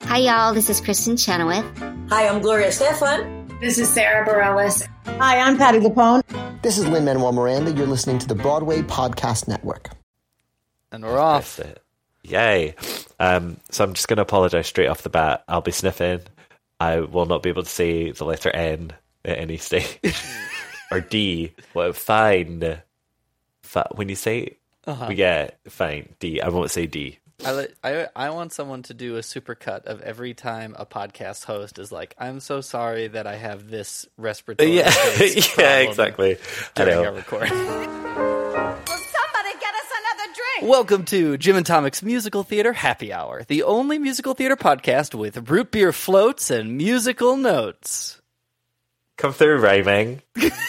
Hi, y'all. This is Kristen Chenoweth. Hi, I'm Gloria Estefan. This is Sarah Bareilles. Hi, I'm Patti LuPone. This is Lin-Manuel Miranda. You're listening to the Broadway Podcast Network. And we're off. Yay. So I'm just going to apologise straight off the bat. I'll be sniffing. I will not be able to say the letter N at any stage. Or D. Well, fine. When you say, yeah, fine, D. I won't say D. I want someone to do a supercut of every time a podcast host is like, I'm so sorry that I have this respiratory yeah, exactly. During our recording. Welcome to Jim and Tomic's Musical Theater Happy Hour, the only musical theater podcast with root beer floats and musical notes. Come through rhyming.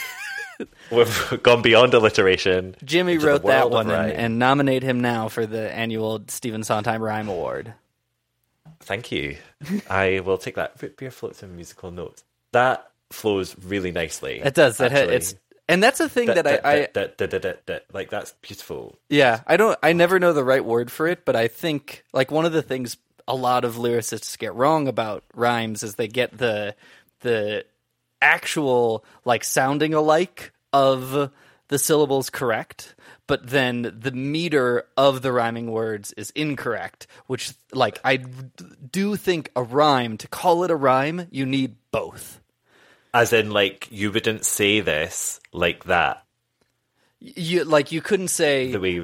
We've gone beyond alliteration. Jimmy wrote that one and nominate him now for the annual Stephen Sondheim Rhyme Award. Thank you. I will take that. Root beer floats and musical notes. That flows really nicely. It does. And that's a thing that like, that's beautiful. Yeah, I never know the right word for it, but I think, like, one of the things a lot of lyricists get wrong about rhymes is they get the actual, like, sounding alike of the syllables correct, but then the meter of the rhyming words is incorrect, which, like, I do think a rhyme, to call it a rhyme, you need both. As in, like, you wouldn't say this like that. You couldn't say,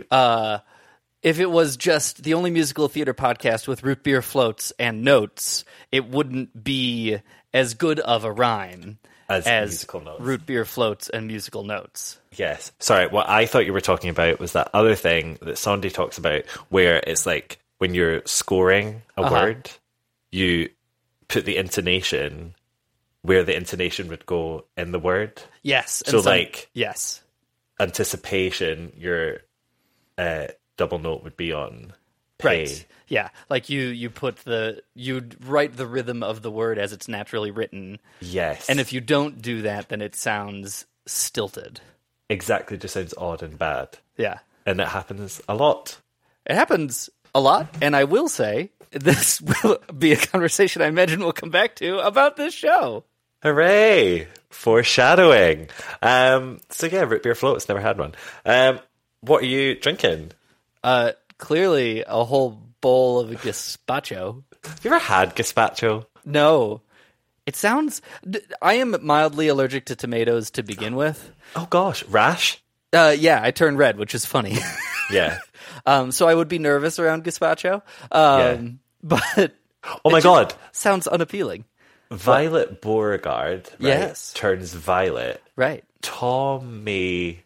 if it was just the only musical theater podcast with root beer floats and notes, it wouldn't be as good of a rhyme as musical notes. Root beer floats and musical notes. Yes. Sorry, what I thought you were talking about was that other thing that Sondhi talks about, where it's like, when you're scoring a word, you put the intonation where the intonation would go in the word. Yes. So, like, yes, anticipation, your double note would be on pay. Right. Yeah. Like you'd write the rhythm of the word as it's naturally written. Yes. And if you don't do that, then it sounds stilted. Exactly. It just sounds odd and bad. Yeah. And it happens a lot. It happens a lot. And I will say, this will be a conversation I imagine we'll come back to about this show. Hooray! Foreshadowing. So yeah, root beer floats. Never had one. What are you drinking? Clearly a whole bowl of gazpacho. Have you ever had gazpacho? No. It sounds... I am mildly allergic to tomatoes to begin with. Oh gosh, rash? Yeah, I turn red, which is funny. Yeah. So I would be nervous around gazpacho. But... Oh my god. Sounds unappealing. Violet Beauregarde, right, yes, turns violet. Right. Tommy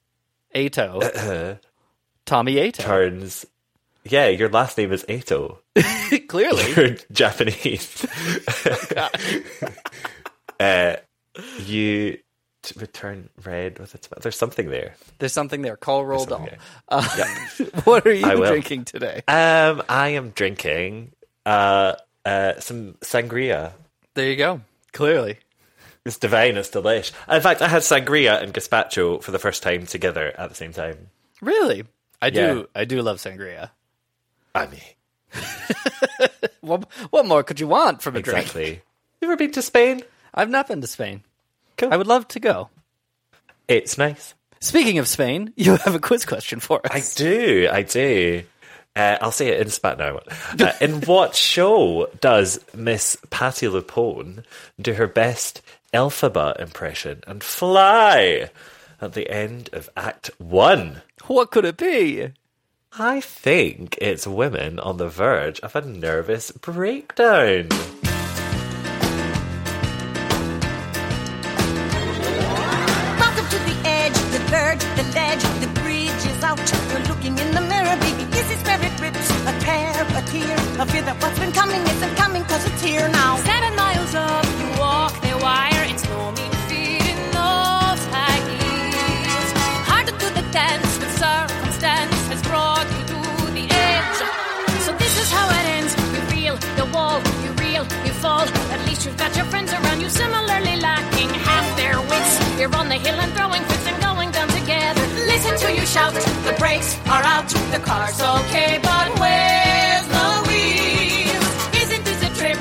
Ato. Tommy Ato. Turns... Yeah, your last name is Ato. Clearly. You're Japanese. You would turn red with it. There's something there. There's something there. Call roll doll. Yeah. What are you drinking today? I am drinking some sangria. There you go. Clearly. It's divine. It's delish. In fact, I had sangria and gazpacho for the first time together at the same time. Really? I do love sangria. I mean... what more could you want from a drink? Exactly. You ever been to Spain? I've not been to Spain. Cool. I would love to go. It's nice. Speaking of Spain, you have a quiz question for us. I do. I'll say it in spat now. In what show does Miss Patti LuPone do her best Elphaba impression and fly at the end of Act 1? What could it be? I think it's women on the verge of a nervous breakdown. Welcome to the edge, the verge, the ledge, the bridge is out. You're looking in the mirror, baby. Is it spirit rips? A tear, a tear, a fear that what's been coming isn't coming 'cause it's here now. 7 miles up, you walk the wire. It's no mean feat in those high heels. Hard to do the dance, but circumstance has brought you to the edge. So this is how it ends. You feel the wall, you reel, you fall. At least you've got your friends around you, similarly lacking half their wits. You're on the hill and throwing fits and going down together. Listen to you shout, the brakes are out, the car's okay, but where's the wheels? Isn't this a trip?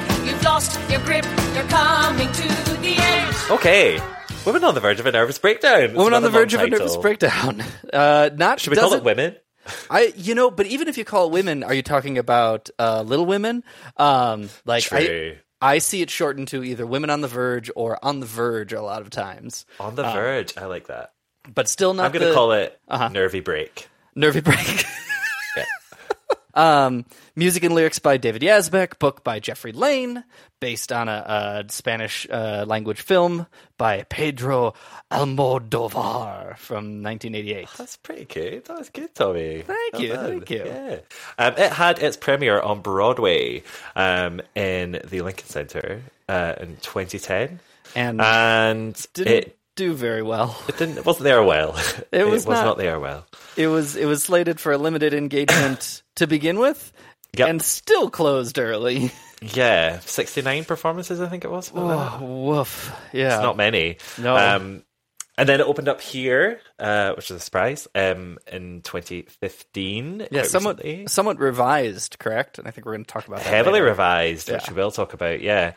lost your grip, you're coming to the edge. Okay. Women on the Verge of a Nervous Breakdown. It's Woman on the another Verge of a long Nervous title. Breakdown. Should we call it Women? But even if you call it Women, are you talking about Little Women? True. I see it shortened to either Women on the Verge or On the Verge a lot of times. On the Verge. I like that. But still not I'm going to call it Nervy Break. Nervy Break. Yeah. Music and lyrics by David Yazbek, book by Jeffrey Lane, based on a Spanish language film by Pedro Almodovar from 1988. That's pretty good. That was good, Tommy. Thank you. Yeah. It had its premiere on Broadway in the Lincoln Center in 2010. And didn't do very well. It wasn't there well. It was not there well. It was slated for a limited engagement to begin with, and still closed early. Yeah, 69 performances, I think it was. Oh, woof. Yeah. It's not many. No. And then it opened up here, which is a surprise, in 2015. Yeah, Recently. somewhat revised, correct? And I think we're going to talk about that Heavily later. revised, which we will talk about, yeah.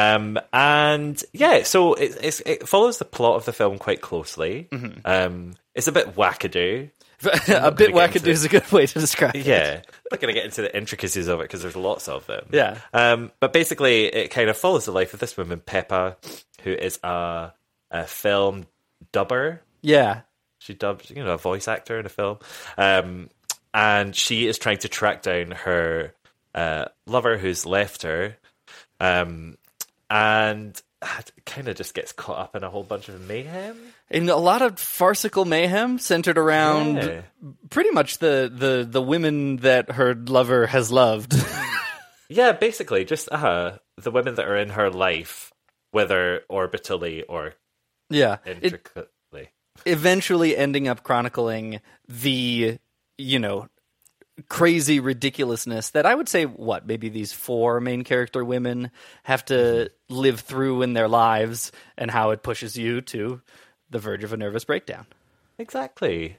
So it follows the plot of the film quite closely. Mm-hmm. It's a bit wackadoo. A bit wackadoo is a good way to describe it. Yeah. I'm not going to get into the intricacies of it because there's lots of them. Yeah. But basically, it kind of follows the life of this woman, Peppa, who is a film dubber. Yeah. She dubbed, a voice actor in a film. And she is trying to track down her lover who's left her. And kind of just gets caught up in a whole bunch of mayhem. In a lot of farcical mayhem centered around pretty much the women that her lover has loved. Yeah, basically, just the women that are in her life, whether orbitally or intricately. Eventually ending up chronicling the, crazy ridiculousness that I would say, maybe these 4 main character women have to live through in their lives, and how it pushes you to the verge of a nervous breakdown. Exactly.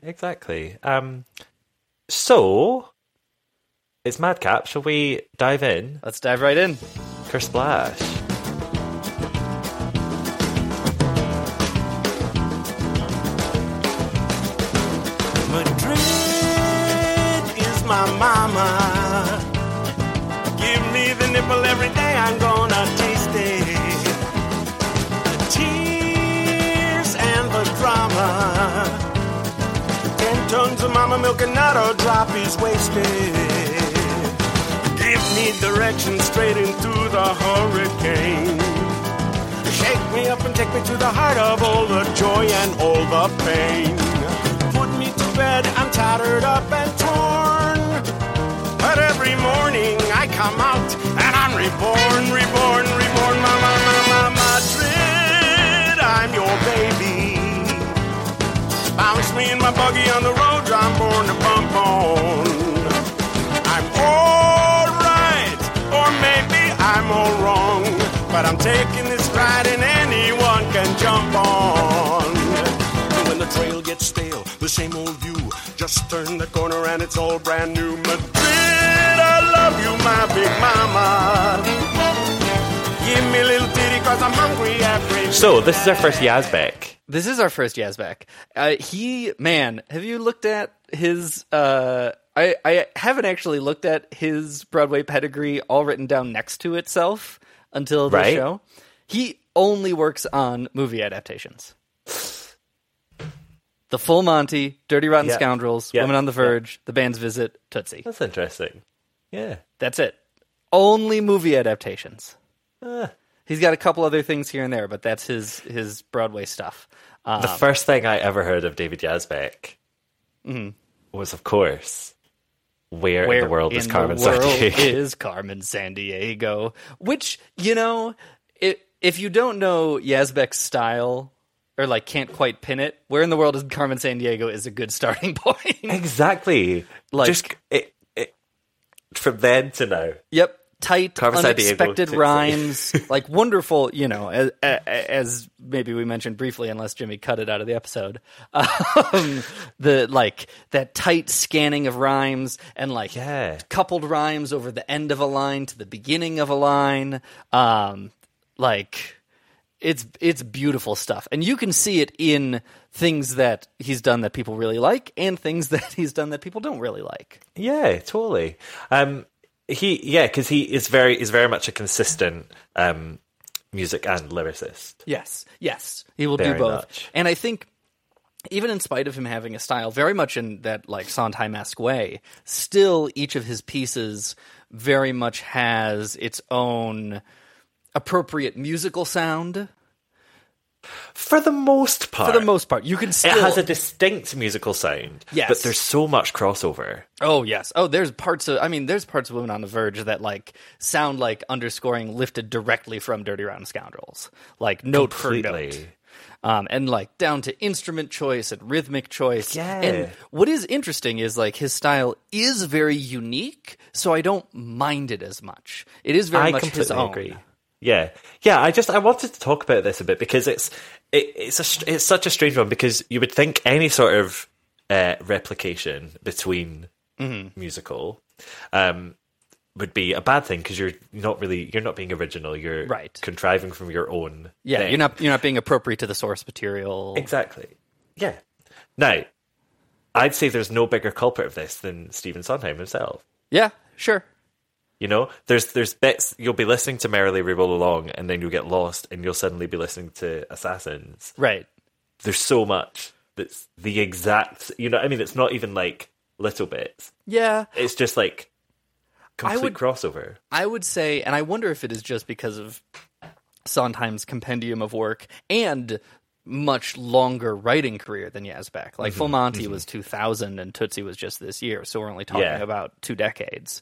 So, it's Madcap. Shall we dive in? Let's dive right in. Kersplash. My mama, give me the nipple every day, I'm gonna taste it. The tears and the drama, 10 tons of mama milk and not a drop is wasted. Give me direction straight into the hurricane. Shake me up and take me to the heart of all the joy and all the pain. Put me to bed, I'm tattered up and torn. But every morning I come out and I'm reborn, mama, Madrid, I'm your baby. Bounce me in my buggy on the roads I'm born to bump on. I'm alright, or maybe I'm all wrong, but I'm taking this ride and anyone can jump on. And when the trail gets stale, the same old view, just turn the corner and it's all brand new. Madrid, I love you, my big mama. Give me a little titty cause I'm hungry every day. So, this is our first Yazbek. This is our first Yazbek. Have you looked at his... I haven't actually looked at his Broadway pedigree all written down next to itself until the show. He only works on movie adaptations. The Full Monty, Dirty Rotten Scoundrels, Women on the Verge, The Band's Visit, Tootsie. That's interesting. Yeah. That's it. Only movie adaptations. He's got a couple other things here and there, but that's his Broadway stuff. The first thing I ever heard of David Yazbek was, of course, Where in the World is Carmen Sandiego? Is Carmen Sandiego? Which, if you don't know Yazbek's style, or can't quite pin it, Where in the World is Carmen Sandiego is a good starting point. Exactly. Just from then to now. Yep. tight, Carver San Diego, unexpected Dixie. rhymes, like wonderful, as maybe we mentioned briefly, unless Jimmy cut it out of the episode, that tight scanning of rhymes and coupled rhymes over the end of a line to the beginning of a line. It's beautiful stuff. And you can see it in things that he's done that people really like and things that he's done that people don't really like. Yeah, totally. Because he is very much a consistent music and lyricist. Yes, he will do Very both. much. And I think even in spite of him having a style very much in that Sondheim-esque way, still each of his pieces very much has its own appropriate musical sound. For the most part. You can still... It has a distinct musical sound. Yes. But there's so much crossover. Oh, yes. Oh, there's parts of Women on the Verge that, sound like underscoring lifted directly from Dirty Rotten Scoundrels. Note Completely. for note. And, down to instrument choice and rhythmic choice. Yeah. And what is interesting is, his style is very unique, so I don't mind it as much. It is very much his own. Agree. Yeah. I wanted to talk about this a bit because it's such a strange one, because you would think any sort of replication between musical would be a bad thing, because you're not being original. You're contriving from your own. Yeah, thing. you're not being appropriate to the source material. Exactly. Yeah. Now, I'd say there's no bigger culprit of this than Stephen Sondheim himself. Yeah, sure. There's bits you'll be listening to Merrily We Roll Along, and then you'll get lost, and you'll suddenly be listening to Assassins. Right. There's so much that's the exact. It's not even little bits. Yeah. It's just complete crossover. I would say, and I wonder if it is just because of Sondheim's compendium of work and much longer writing career than Yazbek. Full Monty was 2000 and Tootsie was just this year, so we're only talking about 2 decades.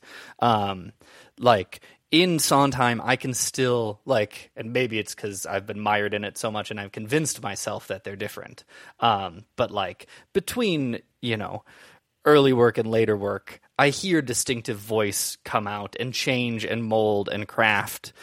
In Sondheim, I can still, and maybe it's because I've been mired in it so much and I've convinced myself that they're different. But between, early work and later work, I hear distinctive voice come out and change and mold and craft.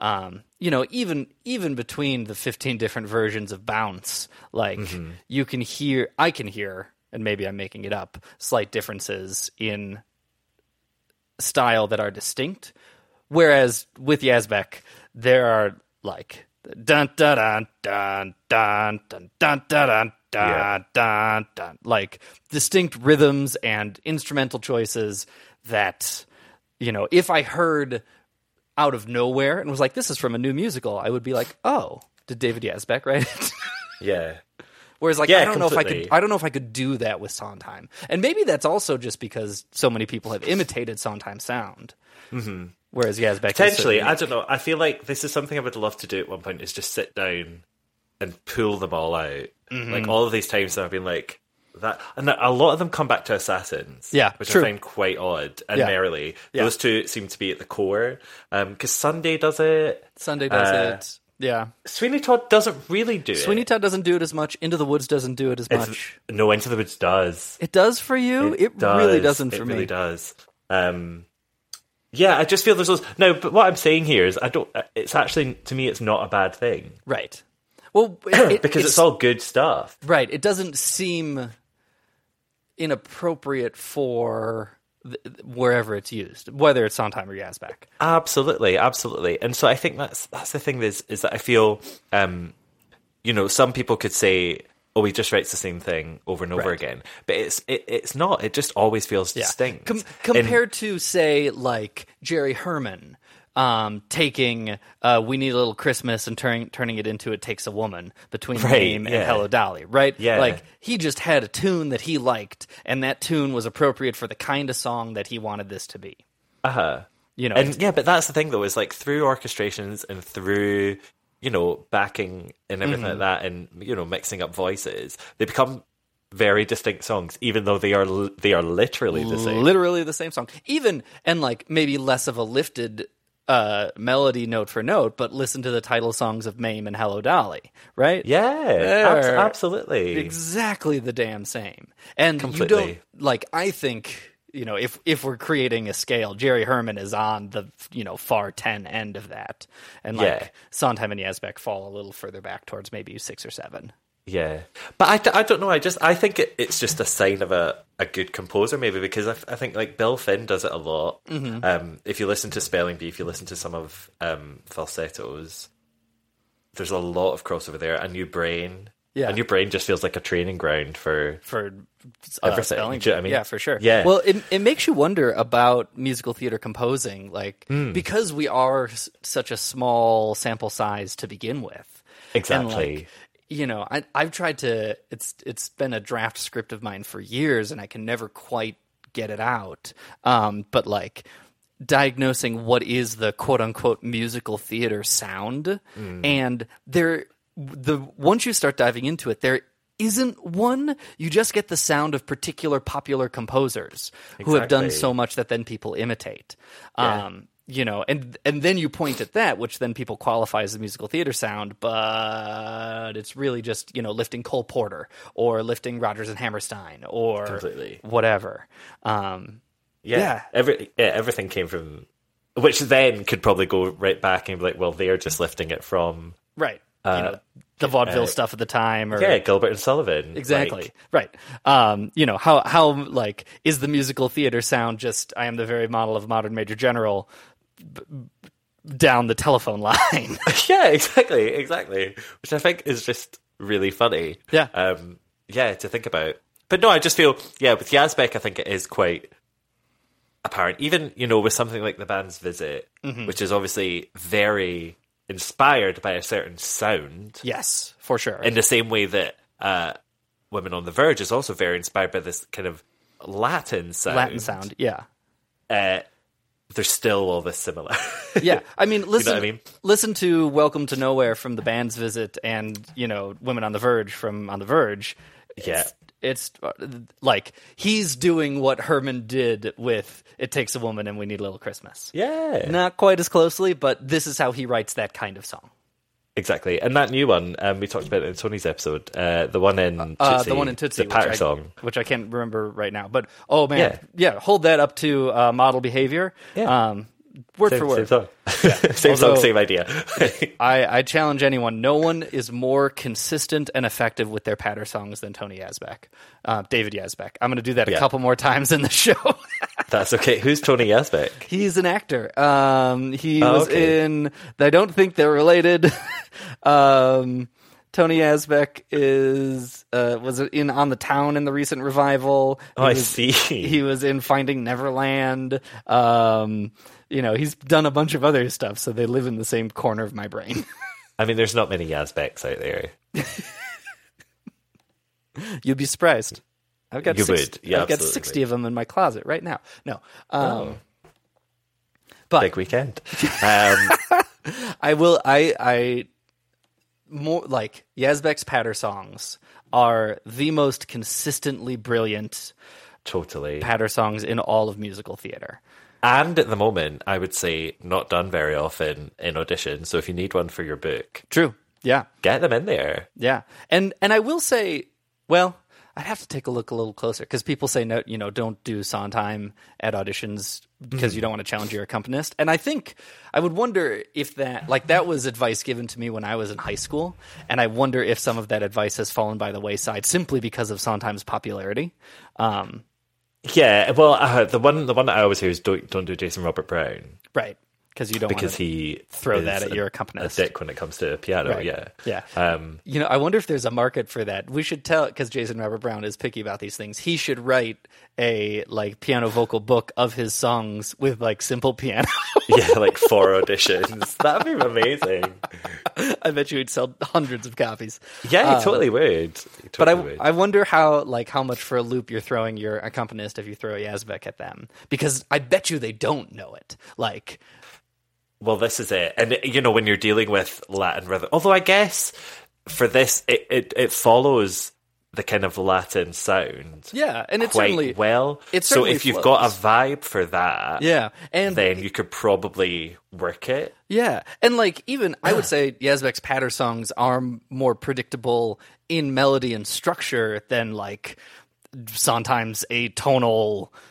Even between the 15 different versions of Bounce, I can hear, and maybe I'm making it up, slight differences in style that are distinct. Whereas with Yazbek, there are dun dun dun dun dun dun dun dun dun dun dun, distinct rhythms and instrumental choices that, if I heard out of nowhere and was this is from a new musical, I would be oh, did David Yazbek write it? Yeah. Whereas I don't completely. know if I could do that with Sondheim. And maybe that's also just because so many people have imitated Sondheim's sound. Mm-hmm. Whereas Yazbek potentially, I don't know. I feel this is something I would love to do at one point, is just sit down and pull them all out. Mm-hmm. All of these times that I've been that, and a lot of them come back to Assassins, which true. I find quite odd, and Merrily. Those two seem to be at the core, because Sunday does it. Yeah. Sweeney Todd doesn't really do it. Sweeney Todd doesn't do it as much. Into the Woods doesn't do it as much. No, Into the Woods does. It does for you? It really doesn't for me. It really does. I just feel there's those. No, but what I'm saying here is it's actually, to me, it's not a bad thing. Right. Well, because it's all good stuff. Right. It doesn't seem inappropriate for wherever it's used, whether it's Sondheim or Yazbek. Absolutely. And so I think that's the thing is that I feel, some people could say, oh, he just writes the same thing over and over again. But it's not. It just always feels distinct. Compared to, say, Jerry Herman, taking We Need a Little Christmas and turning it into It Takes a Woman between Name and Hello Dolly, right? Yeah. He just had a tune that he liked, and that tune was appropriate for the kind of song that he wanted this to be. Uh-huh. But that's the thing, though, is through orchestrations and through, backing and everything like that, and, mixing up voices, they become very distinct songs, even though they are literally the same. Literally the same song. Even, and maybe less of a lifted melody note for note, but listen to the title songs of Mame and Hello Dolly, right? Yeah, absolutely. Exactly the damn same. And completely. you don't, I think, if we're creating a scale, Jerry Herman is on the far 10 end of that, and like Sondheim and Yazbek fall a little further back towards maybe 6 or 7. Yeah, but I don't know. I think it's just a sign of a good composer, maybe, because I think like Bill Finn does it a lot. If you listen to Spelling Bee, if you listen to some of Falsettos, there's a lot of crossover there. A New Brain. Yeah. A New Brain just feels like a training ground for everything. Spelling. Do you know what I mean? Yeah, for sure. Yeah. Well, it makes you wonder about musical theater composing, like because we are such a small sample size to begin with. Exactly. And I've tried to. It's been a draft script of mine for years, and I can never quite get it out. But like diagnosing what is the quote unquote musical theater sound, and once you start diving into it, there isn't one. You just get the sound of particular popular composers who have done so much that then people imitate. Yeah. And then you point at that, which then people qualify as the musical theater sound, but it's really just, lifting Cole Porter or lifting Rodgers and Hammerstein or completely whatever. Everything came from, which then could probably go right back and be like, well, they're just lifting it from right. The vaudeville stuff at the time, or Gilbert and Sullivan, exactly, right? How like is the musical theater sound just I am the very model of modern Major General down the telephone line? Yeah, exactly, which I think is just really funny. Yeah, to think about. But no, I just feel with Yazbek, I think it is quite apparent, even with something like The Band's Visit, which is obviously very inspired by a certain sound. Yes, for sure. In the same way that Women on the Verge is also very inspired by this kind of Latin sound. Yeah. There's still all this similar. Yeah, I mean, listen. You know what I mean? Listen to "Welcome to Nowhere" from The Band's Visit, and "Women on the Verge" from On the Verge. It's like he's doing what Herman did with "It Takes a Woman and We Need a Little Christmas." Yeah, not quite as closely, but this is how he writes that kind of song. Exactly, and that new one we talked about in Tony's episode, the one in Tootsie, the patter song, which I can't remember right now. But oh man, hold that up to model behavior. Yeah. Word for word. Same song. Same song, same idea. I challenge anyone. No one is more consistent and effective with their patter songs than Tony Yazbek. David Yazbek. I'm going to do that a couple more times in the show. That's okay. Who's Tony Yazbek? He's an actor. He was in... I don't think they're related. Tony Yazbek was in On the Town in the recent revival. I see. He was in Finding Neverland. He's done a bunch of other stuff, so they live in the same corner of my brain. I mean, there's not many Yazbeks out there. You'd be surprised. I've got 60 of them in my closet right now. No. But big weekend. I more like Yazbek's patter songs are the most consistently brilliant patter songs in all of musical theater. And at the moment, I would say not done very often in auditions. So if you need one for your book, true, yeah, get them in there. Yeah, and I will say, well, I'd have to take a look a little closer because people say no, don't do Sondheim at auditions because you don't want to challenge your accompanist. And I think I would wonder if that was advice given to me when I was in high school, and I wonder if some of that advice has fallen by the wayside simply because of Sondheim's popularity. Yeah, well, the one that I always hear is don't do Jason Robert Brown, right? Because you don't want he throw that at your accompanist. A dick when it comes to piano, right. Yeah. I wonder if there's a market for that. We should tell, because Jason Robert Brown is picky about these things. He should write a piano vocal book of his songs with simple piano. Yeah, 4 auditions. That'd be amazing. I bet you he'd sell hundreds of copies. Yeah, he totally would. I wonder how much for a loop you're throwing your accompanist if you throw Yazbek at them, because I bet you they don't know it. Well, this is it. And, when you're dealing with Latin rhythm, although I guess for this, it follows the kind of Latin sound. Yeah, and it's quite certainly well. So if you've got a vibe for that, and then you could probably work it. Yeah, and even I would say Yazbek's patter songs are more predictable in melody and structure than Sondheim's atonal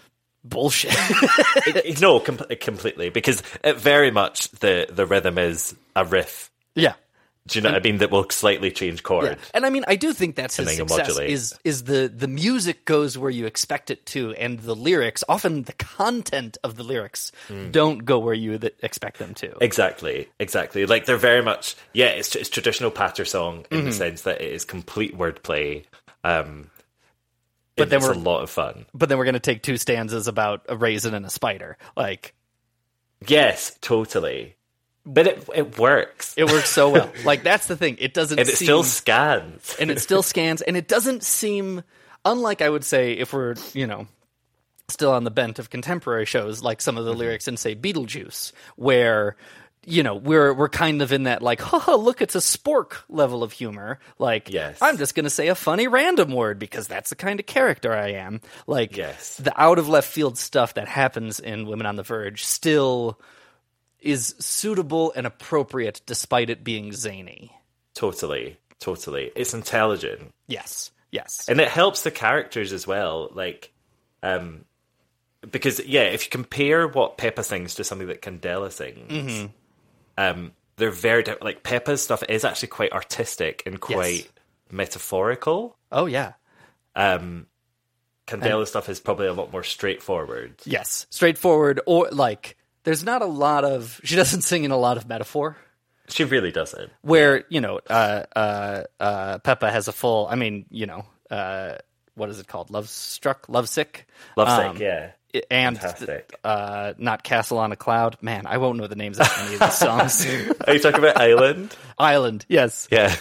bullshit. No, completely, because it very much the rhythm is a riff. Yeah. Do you know what I mean? That will slightly change chord. Yeah. And I mean, I do think that's his then success, modulate. is the music goes where you expect it to, and the lyrics, often the content of the lyrics, don't go where you expect them to. Exactly. Like, they're very much, it's traditional patter song in the sense that it is complete wordplay. But then it's a lot of fun. But then we're going to take two stanzas about a raisin and a spider. Like, yes, totally. But it works. It works so well. Like, that's the thing. It doesn't and it seem... still scans. And it still scans. And it doesn't seem... Unlike, I would say, if we're, still on the bent of contemporary shows, like some of the lyrics in, say, Beetlejuice, where, we're kind of in that, like, look, it's a spork level of humor. Like, yes. I'm just going to say a funny random word because that's the kind of character I am. Like, yes. The out-of-left-field stuff that happens in Women on the Verge still... is suitable and appropriate despite it being zany. Totally. It's intelligent. Yes. And it helps the characters as well. Like, because, if you compare what Peppa sings to something that Candela sings, they're very different. Like, Peppa's stuff is actually quite artistic and quite metaphorical. Oh, yeah. Candela's stuff is probably a lot more straightforward. Yes. Straightforward, or, like... There's not a lot of... She doesn't sing in a lot of metaphor. She really doesn't. Where, Peppa has a full... I mean, what is it called? Lovesick? Lovesick, yeah. And fantastic. Not Castle on a Cloud. Man, I won't know the names of any of these songs. Are you talking about Island? Island, yes. Yeah.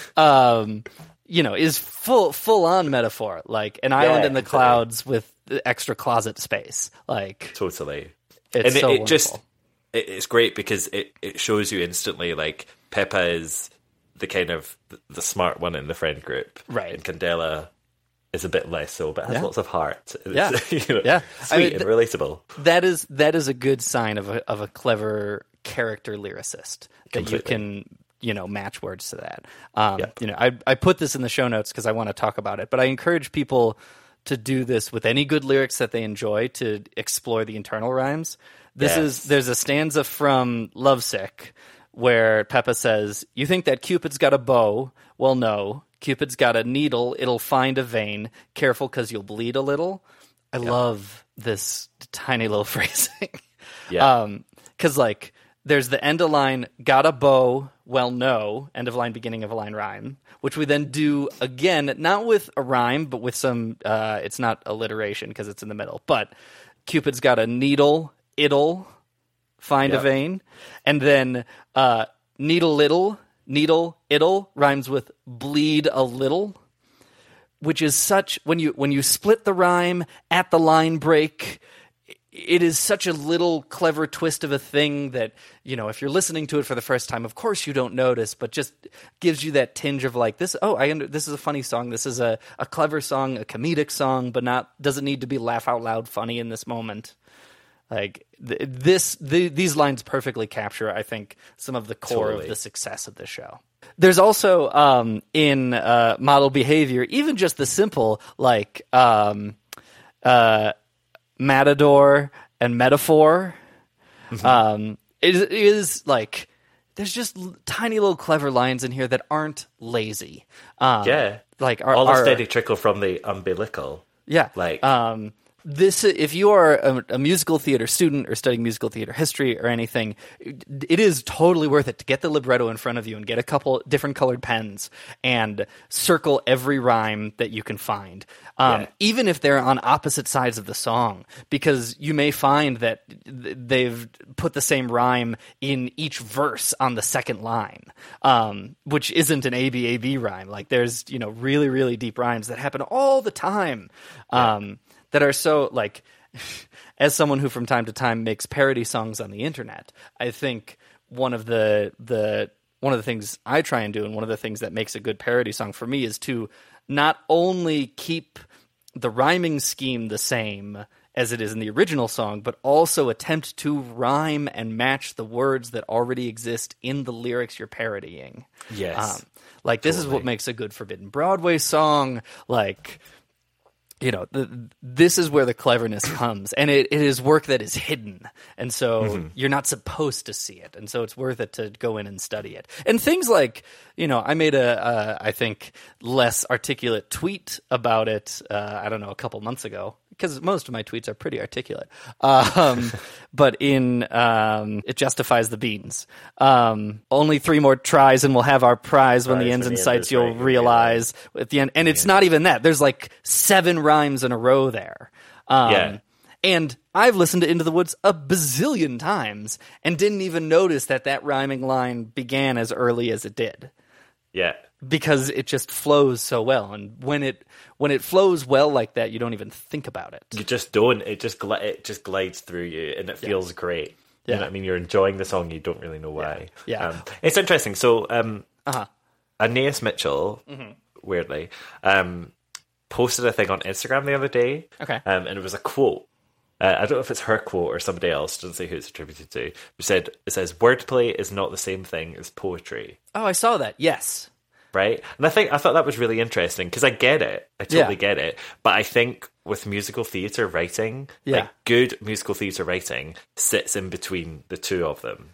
Is full on metaphor. Like, an island in the clouds with extra closet space. Like... Totally. It's and so it wonderful. just... It's great because it shows you instantly, like, Peppa is the kind of the smart one in the friend group. Right. And Candela is a bit less so, but has lots of heart. Yeah. Sweet and relatable. That is a good sign of a clever character lyricist. That you can, match words to that. I put this in the show notes because I want to talk about it, but I encourage people to do this with any good lyrics that they enjoy, to explore the internal rhymes. There's a stanza from Lovesick where Peppa says, "You think that Cupid's got a bow? Well, no. Cupid's got a needle. It'll find a vein. Careful, 'cause you'll bleed a little." I love this tiny little phrasing. Yeah. 'Cause, like, there's the end of line, "Got a bow? Well, no." End of line, beginning of a line rhyme, which we then do again, not with a rhyme, but with some, it's not alliteration because it's in the middle, but Cupid's got a needle. It'll find a vein. And then needle, it'll rhymes with bleed a little, which is such, when you split the rhyme at the line break, it is such a little clever twist of a thing that, if you're listening to it for the first time, of course you don't notice, but just gives you that tinge of like, this is a funny song. This is a clever song, a comedic song, but doesn't need to be laugh out loud funny in this moment. Like, these lines perfectly capture, I think, some of the core of the success of the show. There's also, in model behavior, even just the simple, like, matador and metaphor. It is like, there's just tiny little clever lines in here that aren't lazy. Like all the steady trickle from the umbilical. Yeah. Like, this, if you are a musical theater student or studying musical theater history or anything, it is totally worth it to get the libretto in front of you and get a couple different colored pens and circle every rhyme that you can find. Even if they're on opposite sides of the song, because you may find that they've put the same rhyme in each verse on the second line, which isn't an ABAB rhyme. Like, there's, really, really deep rhymes that happen all the time. That are so, like, as someone who from time to time makes parody songs on the internet, I think one of the things I try and do, and one of the things that makes a good parody song for me, is to not only keep the rhyming scheme the same as it is in the original song, but also attempt to rhyme and match the words that already exist in the lyrics you're parodying. Yes. This is what makes a good Forbidden Broadway song. Like, this is where the cleverness comes, and it is work that is hidden, and so you're not supposed to see it, and so it's worth it to go in and study it. And things like, I made I think less articulate tweet about it, I don't know, a couple months ago, because most of my tweets are pretty articulate. But in It Justifies the Beans, only 3 more tries and we'll have our prize when the ends and sights you'll realize at the end. And it's not even that. There's like 7 rhymes in a row there. And I've listened to Into the Woods a bazillion times and didn't even notice that rhyming line began as early as it did. Yeah. Because it just flows so well, and when it flows well like that, you don't even think about it. You just don't. It just glides through you, and it feels great. Yeah. You know what I mean? You're enjoying the song, you don't really know why. Yeah. It's interesting. So, Aeneas Mitchell, weirdly, posted a thing on Instagram the other day. Okay. And it was a quote. I don't know if it's her quote or somebody else, doesn't say who it's attributed to. It says, "Wordplay is not the same thing as poetry." Oh, I saw that. Yes. Right? And I thought that was really interesting, because I get it. I totally get it. But I think with musical theatre writing, like good musical theatre writing sits in between the two of them.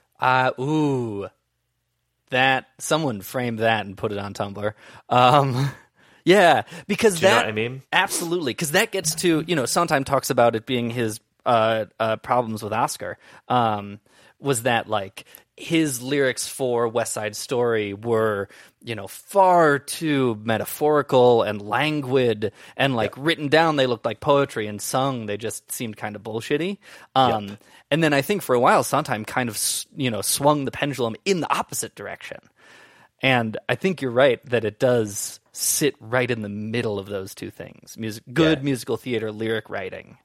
That someone framed that and put it on Tumblr. Yeah, because Do you know what I mean? Absolutely, because that gets to, Sondheim talks about it being his problems with Oscar, was that, like, his lyrics for West Side Story were, far too metaphorical and languid, and, like, written down they looked like poetry, and sung they just seemed kind of bullshitty. And then I think for a while Sondheim kind of, swung the pendulum in the opposite direction. And I think you're right that it does sit right in the middle of those two things. Musical theater, lyric writing.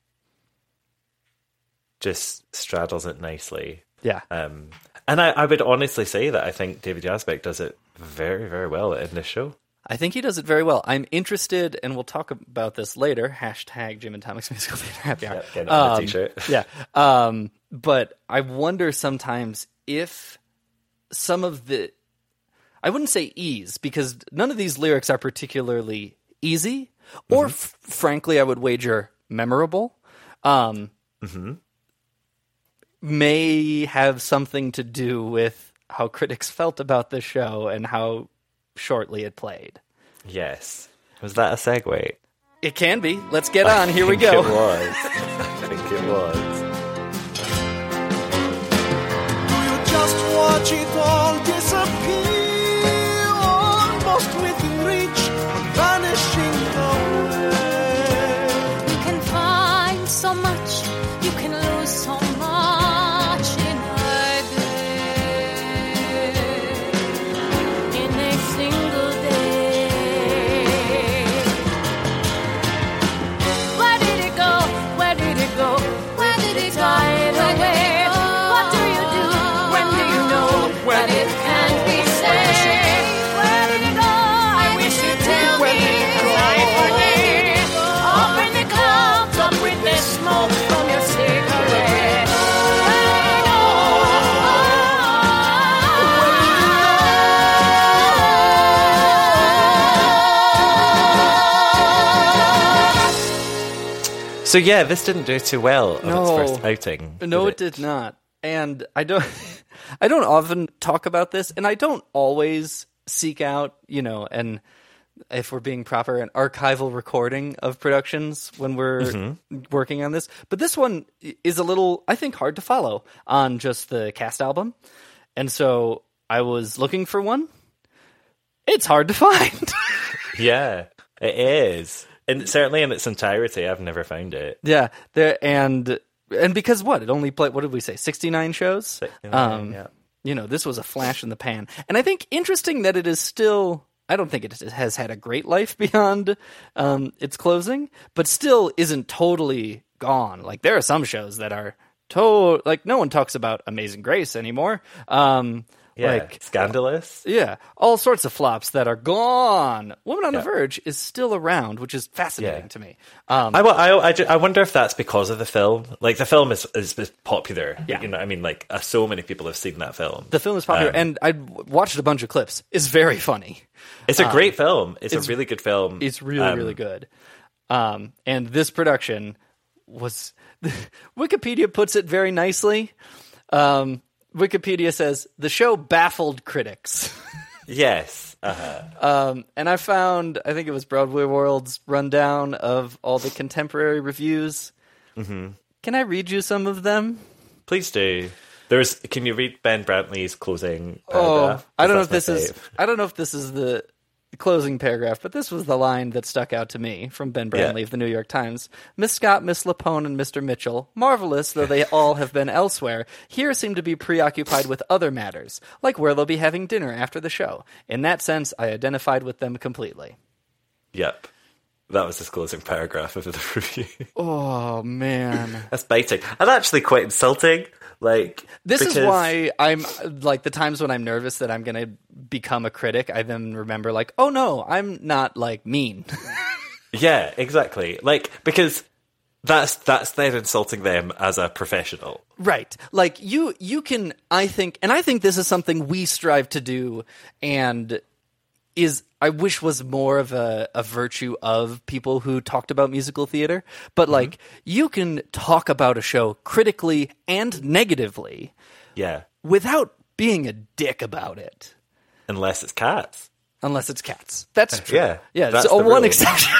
Just straddles it nicely. Yeah. And I would honestly say that I think David Yazbek does it very, very well in this show. I think he does it very well. I'm interested, and we'll talk about this later, # Jim and Tomic's Musical Theater Happy Hour. Get it on the t-shirt. Yeah. But I wonder sometimes if some of the... I wouldn't say ease, because none of these lyrics are particularly easy, or frankly, I would wager memorable. May have something to do with how critics felt about the show and how shortly it played. Yes. Was that a segue? It can be. Let's get on. Here we go. It was. I think it was. Do you just watch it all disappear, almost within reach, vanishing away? You can find so much, you can lose so much in a day, in a single day. Where did it go? Where did it go? Where did it die away? What do you do? When do you know that it can't be saved? Where did it go? I wish you'd tell me. Light for day. Up in the clouds, up with the smoke from your cigarette. So yeah, this didn't do too well on No. its first outing. No, it did not. And I don't often talk about this, and I don't always seek out, and if we're being proper, an archival recording of productions when we're working on this. But this one is a little, I think, hard to follow on just the cast album. And so I was looking for one. It's hard to find. Yeah, it is. And certainly in its entirety, I've never found it. Yeah. And because what? It only played, what did we say, 69 shows? Yeah. This was a flash in the pan. And I think interesting that it is still, I don't think it has had a great life beyond its closing, but still isn't totally gone. Like, there are some shows that are like, no one talks about Amazing Grace anymore. Like Scandalous. Yeah, all sorts of flops that are gone. Woman on the Verge is still around, which is fascinating to me. I wonder if that's because of the film. Like, the film is popular. Yeah. You know what I mean? Like, so many people have seen that film. The film is popular, and I watched a bunch of clips. It's very funny. It's a great film. It's a really good film. It's really, really good. And this production was... Wikipedia puts it very nicely. Wikipedia says, the show baffled critics. Yes. And I found, I think it was Broadway World's rundown of all the contemporary reviews. Mm-hmm. Can I read you some of them? Please do. Can you read Ben Brantley's closing paragraph? I don't know if this is the closing paragraph, but this was the line that stuck out to me from Ben Brantley of the New York Times. Miss Scott, Miss Lapone, and Mr. Mitchell, marvelous though they all have been elsewhere, here seem to be preoccupied with other matters, like where they'll be having dinner after the show. In that sense, I identified with them completely. Yep. That was his closing paragraph of the review. Oh, man. That's biting. And actually quite insulting. This is why I'm, the times when I'm nervous that I'm going to become a critic, I then remember, oh, no, I'm not, mean. Yeah, exactly. Because that's then insulting them as a professional. Right. You can, I think this is something we strive to do, and I wish was more of a virtue of people who talked about musical theater. But you can talk about a show critically and negatively, without being a dick about it. Unless it's Cats. That's true. Yeah, that's the one exception.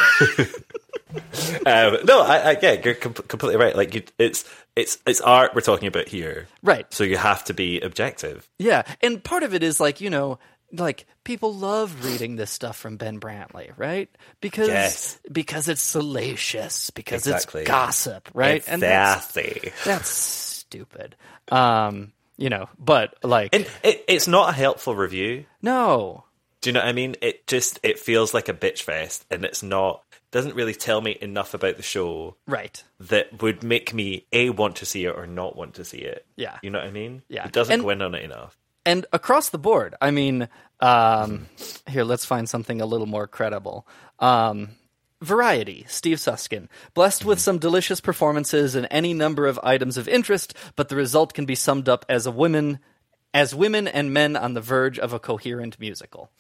No, you're completely right. It's art we're talking about here, right? So you have to be objective. Yeah, and part of it is people love reading this stuff from Ben Brantley, right? Because it's salacious, because it's gossip, right? It's sassy. That's stupid. But and it's not a helpful review. No. Do you know what I mean? It feels like a bitch fest, and doesn't really tell me enough about the show, right? That would make me want to see it or not want to see it. Yeah, you know what I mean? Yeah, it doesn't go in on it enough. And across the board, I mean, here, let's find something a little more credible. Variety, Steve Suskin. Blessed with some delicious performances and any number of items of interest, but the result can be summed up as women and men on the verge of a coherent musical.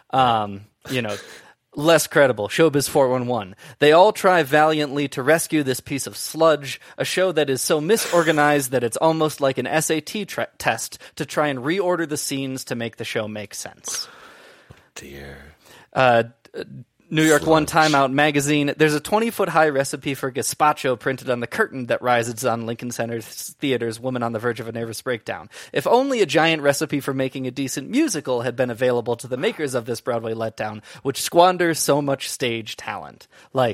Less credible, Showbiz 411. They all try valiantly to rescue this piece of sludge, a show that is so misorganized that it's almost like an SAT test to try and reorder the scenes to make the show make sense. Oh, dear. New York One Time Out magazine. There's a 20-foot-high recipe for gazpacho printed on the curtain that rises on Lincoln Center Theater's Woman on the Verge of a Nervous Breakdown. If only a giant recipe for making a decent musical had been available to the makers of this Broadway letdown, which squanders so much stage talent.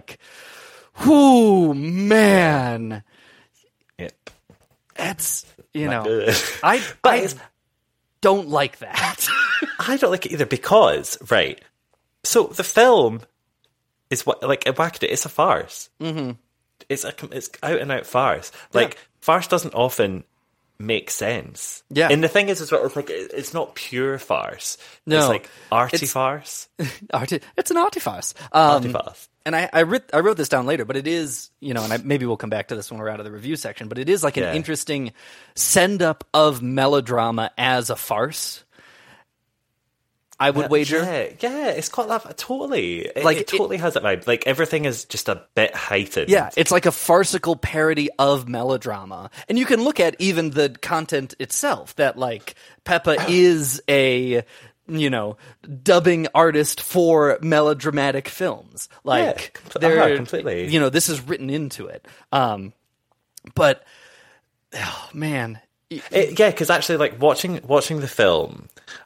Whoo, man. Yep. That's, I don't like that. I don't like it either because, right, so the film is it's a farce. Mm-hmm. It's out and out farce. Farce doesn't often make sense. Yeah, and the thing is, it's not pure farce. No, it's arty farce. It's an arty farce. Arty farce. And I wrote this down later, but it is, and maybe we'll come back to this when we're out of the review section. But it is an interesting send up of melodrama as a farce. I would wager. Yeah, it's got that totally. It totally has that vibe. Everything is just a bit heightened. Yeah, it's like a farcical parody of melodrama, and you can look at even the content itself. That Peppa is a dubbing artist for melodramatic films. Completely. This is written into it. But oh man, because actually, watching the film.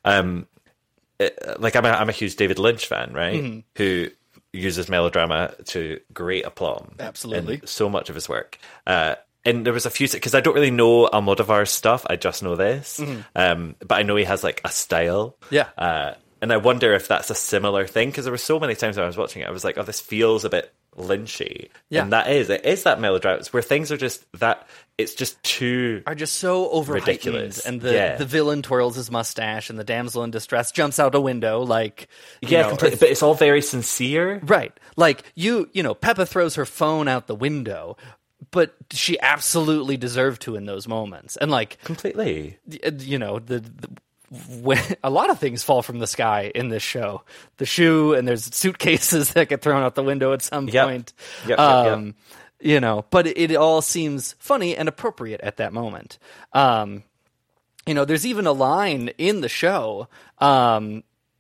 I'm a huge David Lynch fan, right? Mm-hmm. Who uses melodrama to great aplomb. Absolutely. In so much of his work. And there was a few, because I don't really know Almodovar's stuff, I just know this. Mm-hmm. But I know he has a style. Yeah. And I wonder if that's a similar thing, because there were so many times when I was watching it, I was like, oh, this feels a bit Lynchy. Yeah. And it is that melodrama. It's where things are just that, it's just are just so over ridiculous. And the villain twirls his mustache and the damsel in distress jumps out a window completely, but it's all very sincere. Right. Peppa throws her phone out the window, but she absolutely deserved to in those moments. And completely. when a lot of things fall from the sky in this show. The shoe, and there's suitcases that get thrown out the window at some point. Yep. You know, but it all seems funny and appropriate at that moment. You know, there's even a line in the show, in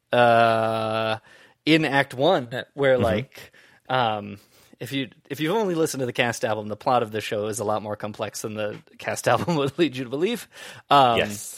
Act 1 where like, if you've only listened to the cast album, the plot of the show is a lot more complex than the cast album would lead you to believe. Yes.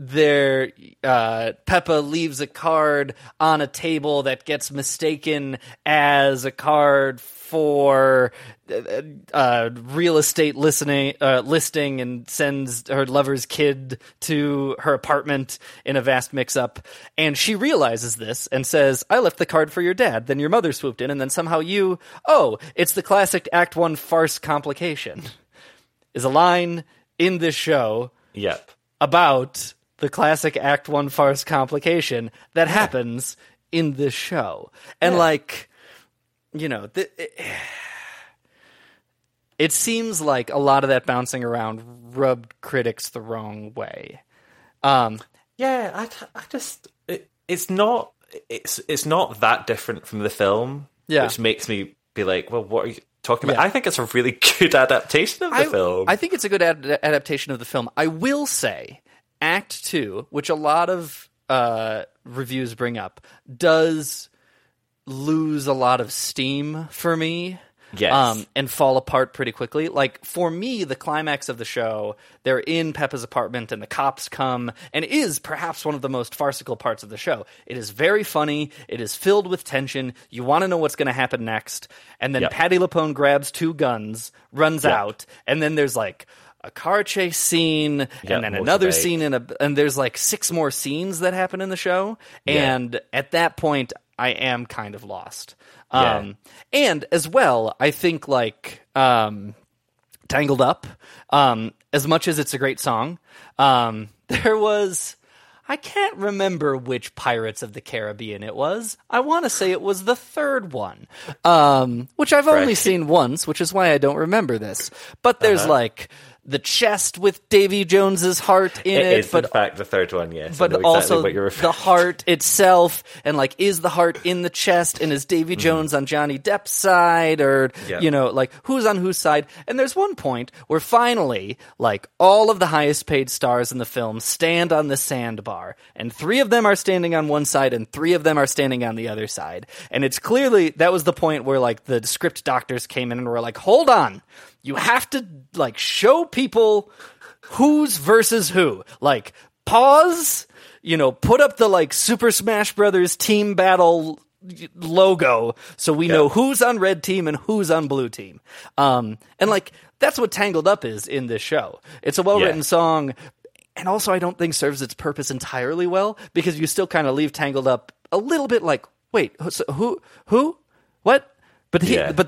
Peppa leaves a card on a table that gets mistaken as a card for real estate listing and sends her lover's kid to her apartment in a vast mix-up. And she realizes this and says, I left the card for your dad. Then your mother swooped in, and then somehow it's the classic Act 1 farce complication. Is a line in this show about the classic Act 1 farce complication that happens in this show. And like, you know, it seems like a lot of that bouncing around rubbed critics the wrong way. It's not that different from the film, which makes me be like, well, what are you talking about? I think it's a really good adaptation of the film. I think it's a good adaptation of the film. I will say Act 2, which a lot of reviews bring up, does lose a lot of steam for me. Yes. And fall apart pretty quickly. Like, for me, the climax of the show, they're in Peppa's apartment and the cops come, and it is perhaps one of the most farcical parts of the show. It is very funny. It is filled with tension. You want to know what's going to happen next. And then Patti LuPone grabs 2 guns, runs out, and then there's like a car chase scene, and then another scene, and there's like 6 more scenes that happen in the show. And at that point, I am kind of lost. And as well, I think like Tangled Up, as much as it's a great song, there was, I can't remember which Pirates of the Caribbean it was. I want to say it was the 3rd one, which I've only seen once, which is why I don't remember this. But there's like the chest with Davy Jones's heart in it. It is, in fact, the 3rd one, yes. But exactly also what you're the heart itself, and like, is the heart in the chest, and is Davy Jones on Johnny Depp's side, or, you know, like, who's on whose side? And there's one point where finally, like, all of the highest paid stars in the film stand on the sandbar, and 3 of them are standing on one side, and 3 of them are standing on the other side. And it's clearly, that was the point where, like, the script doctors came in and were like, hold on, you have to, like, show people who's versus who. Like, pause, you know, put up the, like, Super Smash Brothers team battle logo so we know who's on red team and who's on blue team. And, like, that's what Tangled Up is in this show. It's a well-written song, and also I don't think serves its purpose entirely well, because you still kind of leave Tangled Up a little bit like, wait, so who? What? But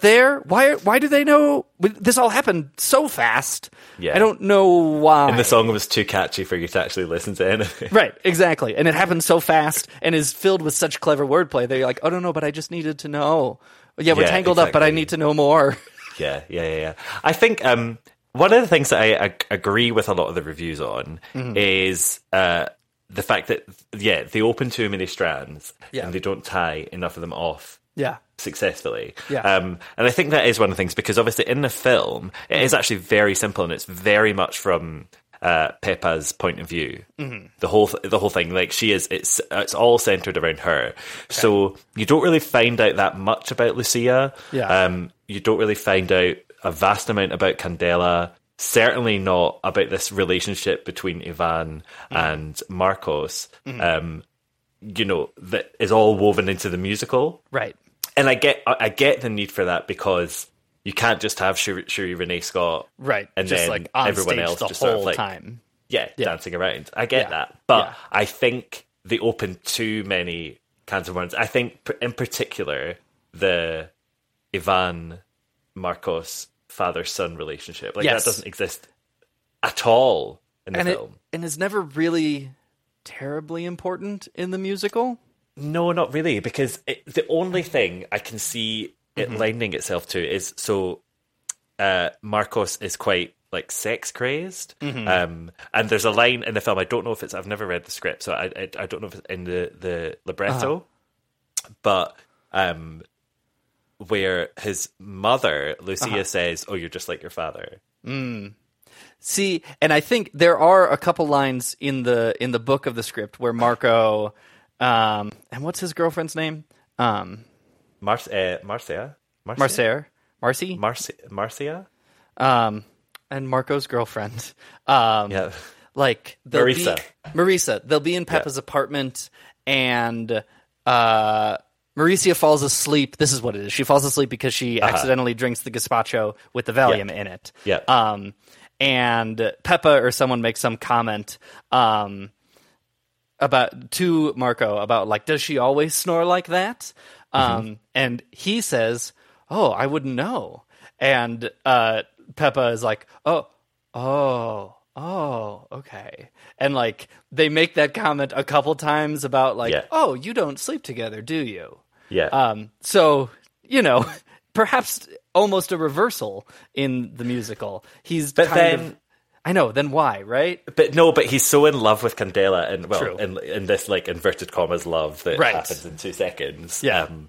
why do they know this all happened so fast? Yeah. I don't know why. And the song was too catchy for you to actually listen to anything. Right, exactly. And it happened so fast and is filled with such clever wordplay that you're like, oh, no, but I just needed to know. Yeah, we're tangled up, but I need to know more. Yeah. I think one of the things that I agree with a lot of the reviews on is the fact that, they open too many strands and they don't tie enough of them off. Successfully. And I think that is one of the things, because obviously in the film it is actually very simple, and it's very much from Peppa's point of view. The whole thing, like, it's all centered around her. So you don't really find out that much about Lucia. You don't really find out a vast amount about Candela. Certainly not about this relationship between Ivan and Marcos. You know, that is all woven into the musical, right? And I get the need for that, because you can't just have Shuri Renee Scott, right, and just then like on everyone stage else the just whole sort of like time, dancing around. I get that, but I think they open too many cans of worms. I think in particular the Ivan Marcos father-son relationship, like that doesn't exist at all in the film, and is never really terribly important in the musical. No, not really, because the only thing I can see it lending itself to is, so Marcos is quite like sex crazed. And there's a line in the film. I don't know if it's. I've never read the script, so I don't know if it's in the libretto, but where his mother Lucia says, "Oh, you're just like your father." See, and I think there are a couple lines in the book of the script where Marco, and what's his girlfriend's name? Marcia. Marcia. And Marco's girlfriend. Like Marisa. They'll be in Peppa's apartment, and Mauricia falls asleep. This is what it is. She falls asleep because she accidentally drinks the gazpacho with the Valium in it. And Peppa or someone makes some comment about to Marco about like, does she always snore like that? And he says, "Oh, I wouldn't know." And Peppa is like, "Oh, okay." And like they make that comment a couple times about like, "Oh, you don't sleep together, do you?" So, you know, perhaps almost a reversal in the musical. I know, then why, right? But he's so in love with Candela, and in this like inverted commas love that happens in 2 seconds.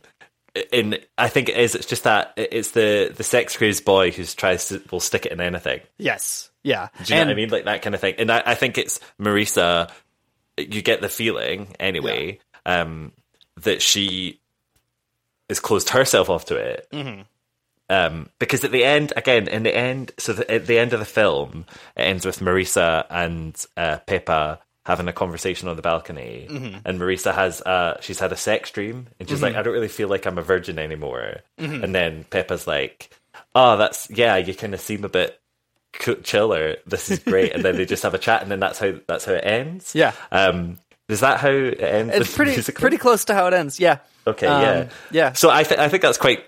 I think it's just that it's the sex crazed boy who will stick it in anything. Yes. Yeah. Do you know what I mean? Like that kind of thing. And I think it's Marisa, you get the feeling anyway, that she has closed herself off to it. Because at the end, at the end of the film, it ends with Marisa and Peppa having a conversation on the balcony, and Marisa she's had a sex dream, and she's like, "I don't really feel like I'm a virgin anymore." And then Peppa's like, "Oh, you kind of seem a bit chiller. This is great." And then they just have a chat, and then that's how it ends. Yeah. Is that how it ends? It's pretty close to how it ends. Yeah. Okay. Yeah. So I think that's quite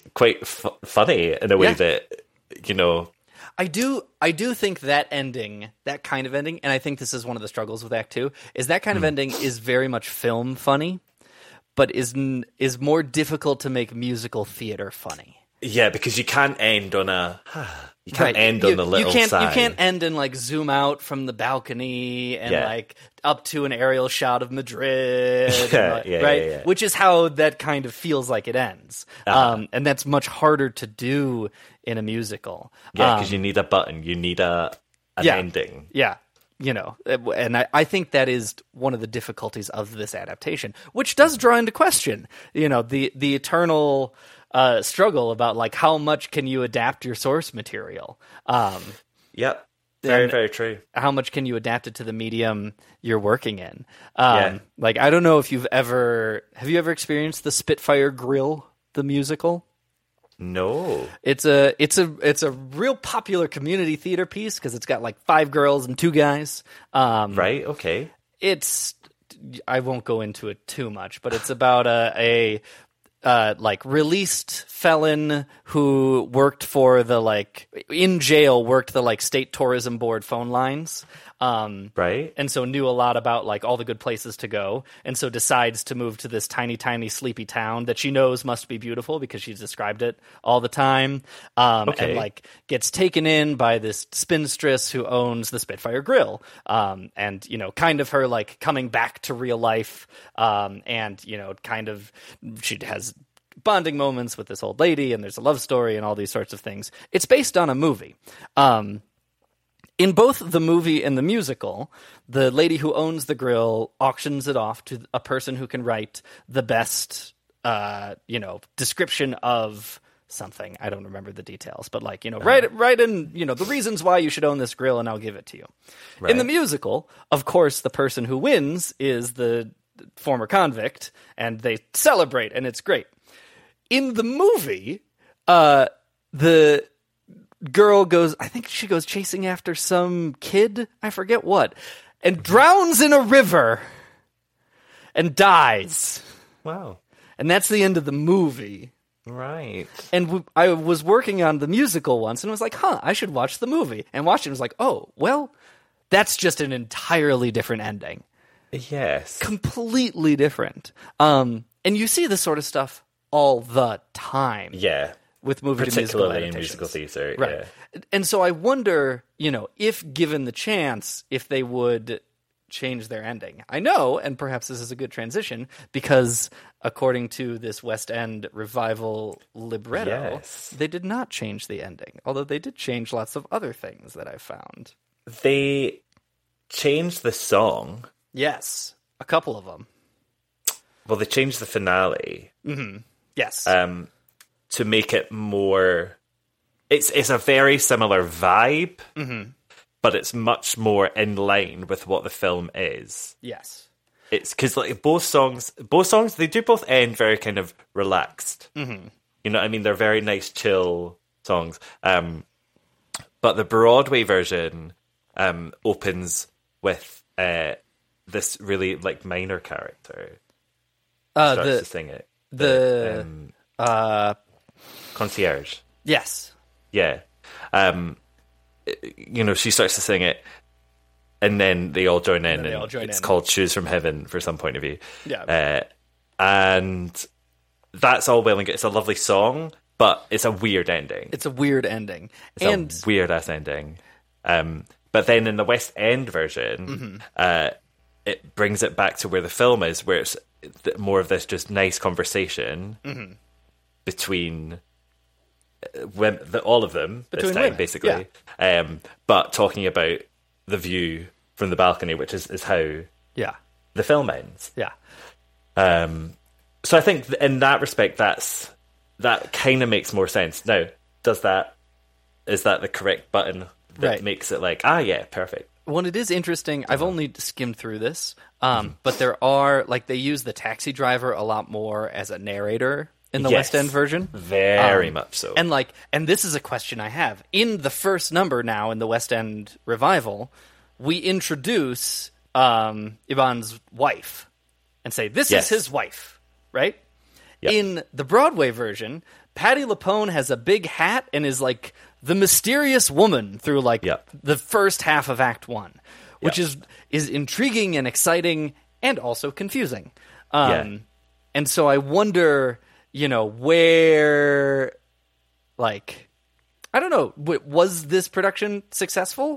funny in a way that, you know. I do think that ending, that kind of ending, and I think this is one of the struggles with Act 2, is that kind of ending is very much film funny, but is more difficult to make musical theater funny. Yeah, because you can't end on a... You can't end on a little sigh. You can't end and like zoom out from the balcony and like up to an aerial shot of Madrid, right? Which is how that kind of feels like it ends, and that's much harder to do in a musical. Yeah, because you need a button, you need an ending. Yeah, you know, and I think that is one of the difficulties of this adaptation, which does draw into question, you know, the eternal struggle about like how much can you adapt your source material. Yep. Very, very true. How much can you adapt it to the medium you're working in? Like, I don't know if have you ever experienced the Spitfire Grill, the musical? No. It's a real popular community theater piece because it's got like 5 girls and 2 guys. Right. Okay. I won't go into it too much, but it's about a released felon who worked for in jail, worked the state tourism board phone lines. Right. And so knew a lot about like all the good places to go. And so decides to move to this tiny, tiny sleepy town that she knows must be beautiful because she's described it all the time. And like gets taken in by this spinstress who owns the Spitfire Grill. And, you know, kind of her like coming back to real life. And, you know, kind of she has bonding moments with this old lady and there's a love story and all these sorts of things. It's based on a movie. In both the movie and the musical, the lady who owns the grill auctions it off to a person who can write the best, description of something. I don't remember the details, but like, you know, write in, you know, the reasons why you should own this grill and I'll give it to you. Right. In the musical, of course, the person who wins is the former convict and they celebrate and it's great. In the movie, the girl goes chasing after some kid, I forget what, and drowns in a river and dies. Wow. And that's the end of the movie. Right. And I was working on the musical once and I was like, I should watch the movie. And watching it was like, oh, well, that's just an entirely different ending. Yes. Completely different. And you see this sort of stuff all the time. Yeah. with movie to musical particularly in adaptations. musical theatre. Right. Yeah. And so I wonder, if given the chance, if they would change their ending. I know, and perhaps this is a good transition, because according to this West End revival libretto, Yes. they did not change the ending, although they did change lots of other things that I found. They changed the song. Yes, a couple of them. Well, they changed the finale Yes. to make it more. It's a very similar vibe, but it's much more in line with what the film is. yes. It's because like both songs, they do both end very kind of relaxed. Mm-hmm. You know what I mean? They're very nice, chill songs. But the Broadway version opens with this really like minor character starts to sing it. The Concierge. yes. Yeah. She starts to sing it, and then they all join in, and it's called Shoes from Heaven for some point of view. Yeah. And that's all well and good. It's a lovely song, but it's a weird ending. It's a weird ending. It's a weird-ass ending. But then in the West End version, it brings it back to where the film is, where it's more of this just nice conversation between all of them this Between time, women, basically. But talking about the view from the balcony, which is how Yeah. the film ends. Yeah. So I think in that respect, that kind of makes more sense. Now, is that the correct button that Right. makes it like, yeah, perfect? Well, it is interesting. I've only skimmed through this, but there are, like, they use the taxi driver a lot more as a narrator in the Yes. West End version. Very much so. And this is a question I have. In the first number now in the West End revival, we introduce Ivan's wife and say, this Yes. is his wife, right? Yep. In the Broadway version, Patti LuPone has a big hat and is like the mysterious woman through like Yep. the first half of Act 1, which Yep. is intriguing and exciting and also confusing. Yeah. And so I wonder, where, like, I don't know, was this production successful?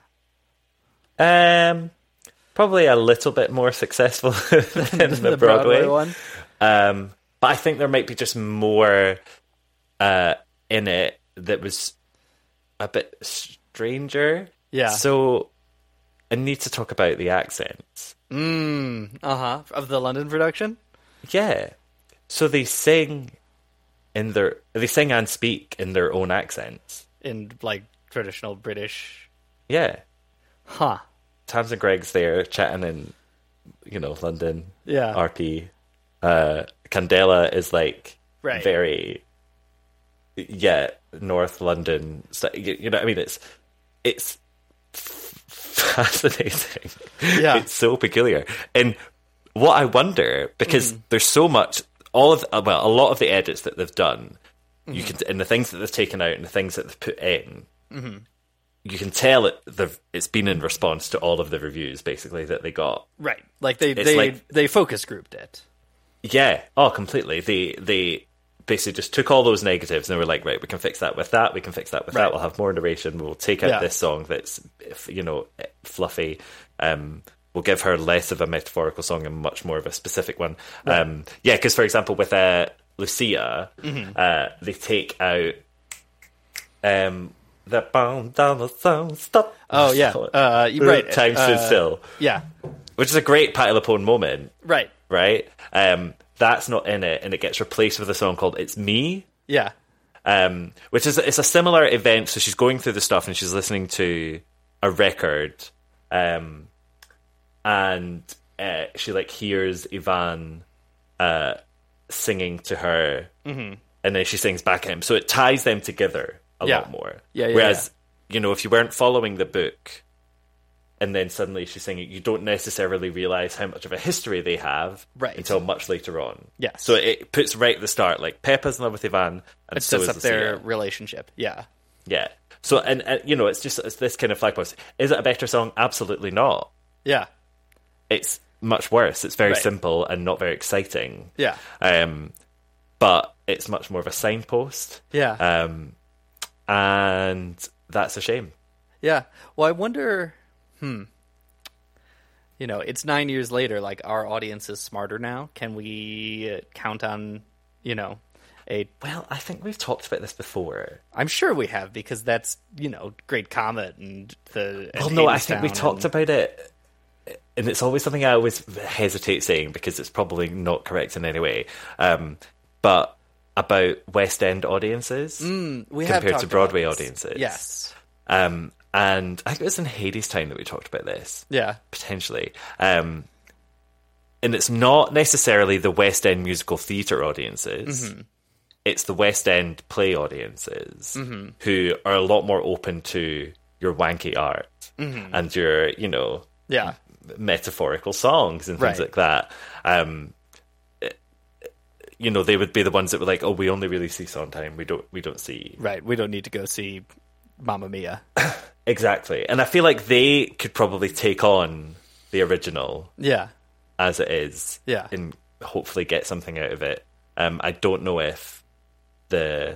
Probably a little bit more successful than the Broadway one? But I think there might be just more in it that was a bit stranger. Yeah. So I need to talk about the accents. Of the London production? Yeah. So they sing and speak in their own accents. In, like, traditional British... Yeah. Huh. Tamsin Gregg's there chatting in, London. Yeah. RP. Candela is like Right. very, North London. So, you know what I mean? It's fascinating. Yeah. It's so peculiar. And what I wonder, because there's so much, a lot of the edits that they've done, you can, and the things that they've taken out and the things that they've put in, you can tell it's been in response to all of the reviews, basically, that they got. Right. Like, they It's they focus grouped it. Yeah. Oh, completely. They basically just took all those negatives and they were like, right, we can fix that with that. We can fix that with Right. that. We'll have more narration. We'll take out Yeah. this song that's, fluffy. We'll give her less of a metaphorical song and much more of a specific one. Right. Because, for example, with Lucia, they take out the bound down the sound stop. Oh, yeah. Right. Time stood still. Yeah. Which is a great Patti LuPone moment. Right. Right? That's not in it, and it gets replaced with a song called It's Me, Yeah. which is it's a similar event. So she's going through the stuff and she's listening to a record, and she like hears Ivan singing to her, and then she sings back at him. So it ties them together a Yeah. lot more. Yeah, Whereas, if you weren't following the book, and then suddenly she's singing, you don't necessarily realise how much of a history they have Right. until much later on. Yes. So it puts right at the start, like, Peppa's in love with Ivan, and It so sets is up their Lucia. relationship. Yeah. Yeah. So, and it's this kind of flagpost. Is it a better song? Absolutely not. Yeah. It's much worse. It's very Right. simple and not very exciting. Yeah. but it's much more of a signpost. Yeah. And that's a shame. Yeah. Well, I wonder, it's 9 years later, like, our audience is smarter now. Can we count on, Well, I think we've talked about this before. I'm sure we have, because that's, Great Comet and Well, no, I think we talked about it, and it's always something I always hesitate saying because it's probably not correct in any way. But about West End audiences compared to Broadway audiences. Yes. And I think it was in Hades Town that we talked about this. Yeah. Potentially. And it's not necessarily the West End musical theatre audiences. Mm-hmm. It's the West End play audiences who are a lot more open to your wanky art and your, metaphorical songs and things like that. They would be the ones that were like, oh, we only really see Sondheim. We don't see. Right. We don't need to go see Mamma Mia. Exactly. And I feel like they could probably take on the original. Yeah. As it is. Yeah. And hopefully get something out of it. I don't know if the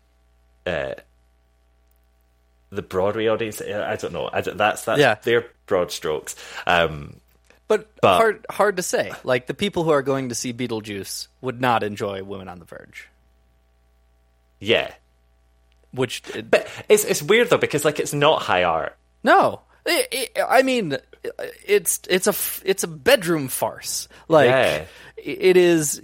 Broadway audience, I don't know. That's their broad strokes. But hard to say. Like, the people who are going to see Beetlejuice would not enjoy Women on the Verge. Yeah. But it's weird though, because like it's not high art. No. I mean, it's a bedroom farce. Like, it is,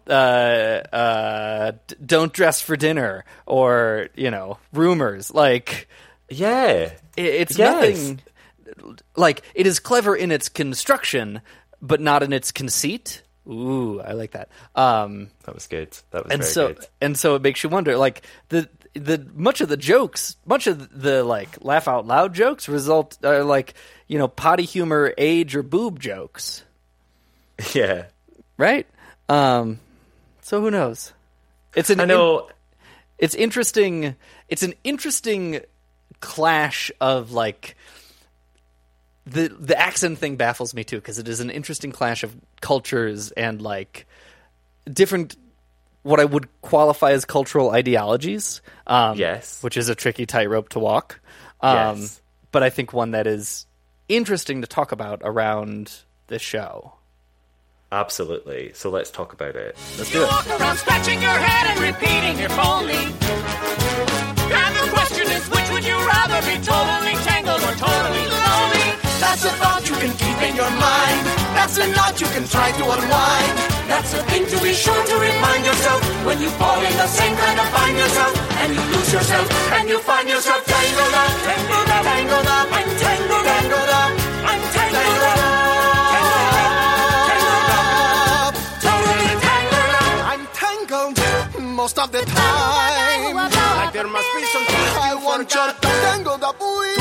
Don't Dress for Dinner, or, Rumors. Like, it's nothing. Like, it is clever in its construction, but not in its conceit. Ooh, I like that. That was good. That was very good. And so it makes you wonder, like, much of the like laugh out loud jokes are like, potty humor, age, or boob jokes. Yeah. Right? So who knows? It's interesting. It's an interesting clash of, like, the accent thing baffles me too, because it is an interesting clash of cultures and, like, different, what I would qualify as cultural ideologies. Yes. Which is a tricky tightrope to walk. Yes. But I think one that is interesting to talk about around this show. Absolutely. So let's talk about it. Let's do it. You walk around scratching your head and repeating your phony. And the question is, which would you rather be, totally tangled or totally lonely? That's a thought you can keep in your mind. That's a knot you can try to unwind. That's a thing to be sure to remind yourself when you fall in the same kind of find yourself, and you lose yourself, and you find yourself tangled up, tangled up, tangled up, I'm tangled, tangled up, I'm tangled up, tangled up, totally tangled up. I'm tangled most of the time. Like there must be some I want you tangled up with.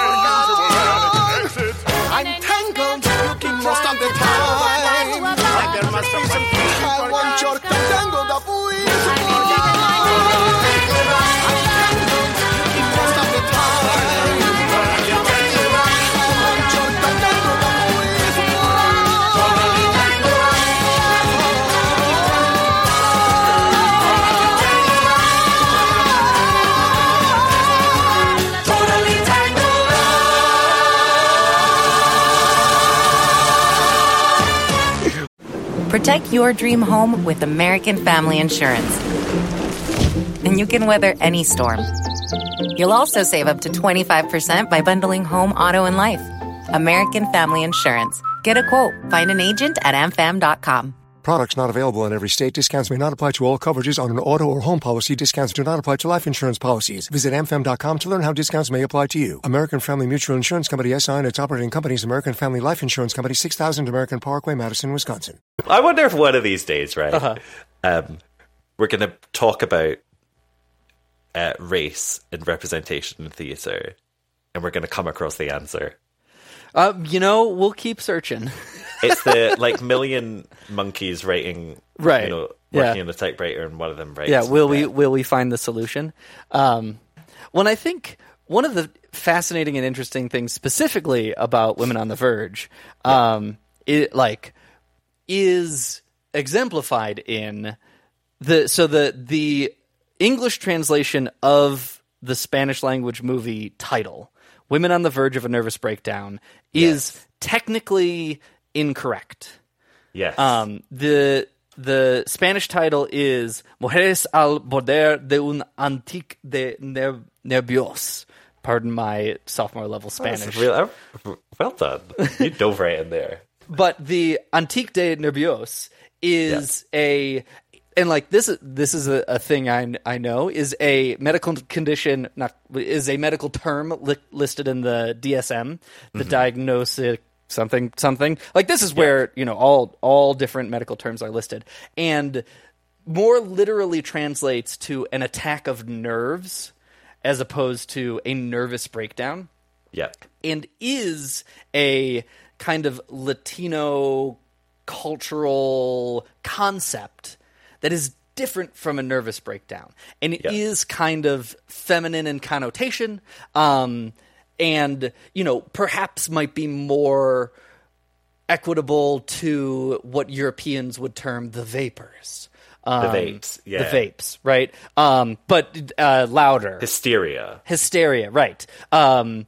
I'm tangled, looking most of the time. Like there must be some I want your tangled up with. Protect your dream home with American Family Insurance. And you can weather any storm. You'll also save up to 25% by bundling home, auto, and life. American Family Insurance. Get a quote. Find an agent at amfam.com. Products not available in every state. Discounts may not apply to all coverages on an auto or home policy. Discounts do not apply to life insurance policies. Visit amfam.com to learn how discounts may apply to you. American Family Mutual Insurance Company, SI, and its operating companies, American Family Life Insurance Company, 6000 American Parkway, Madison, Wisconsin. I wonder if one of these days, right, we're going to talk about race and representation in theatre, and we're going to come across the answer. We'll keep searching. It's the, like, million monkeys writing, right? Working on the typewriter, and one of them writes. Yeah, will we find the solution? When I think one of the fascinating and interesting things, specifically about Women on the Verge, is exemplified in the English translation of the Spanish language movie title, Women on the Verge of a Nervous Breakdown, is technically incorrect. Yes. The Spanish title is Mujeres al Poder de un Antique de Nervios. Pardon my sophomore level Spanish. Well done. You dove right in there. But the Antique de Nervios is and like this is a thing I know is a medical condition, is a medical term listed in the DSM, the diagnostic something. Like this is where, all different medical terms are listed, and more literally translates to an attack of nerves as opposed to a nervous breakdown. Yeah. And is a kind of Latino cultural concept that is different from a nervous breakdown. And it is kind of feminine in connotation, and, perhaps might be more equitable to what Europeans would term the vapors. The vapes, The vapes, right? But louder. Hysteria, right. And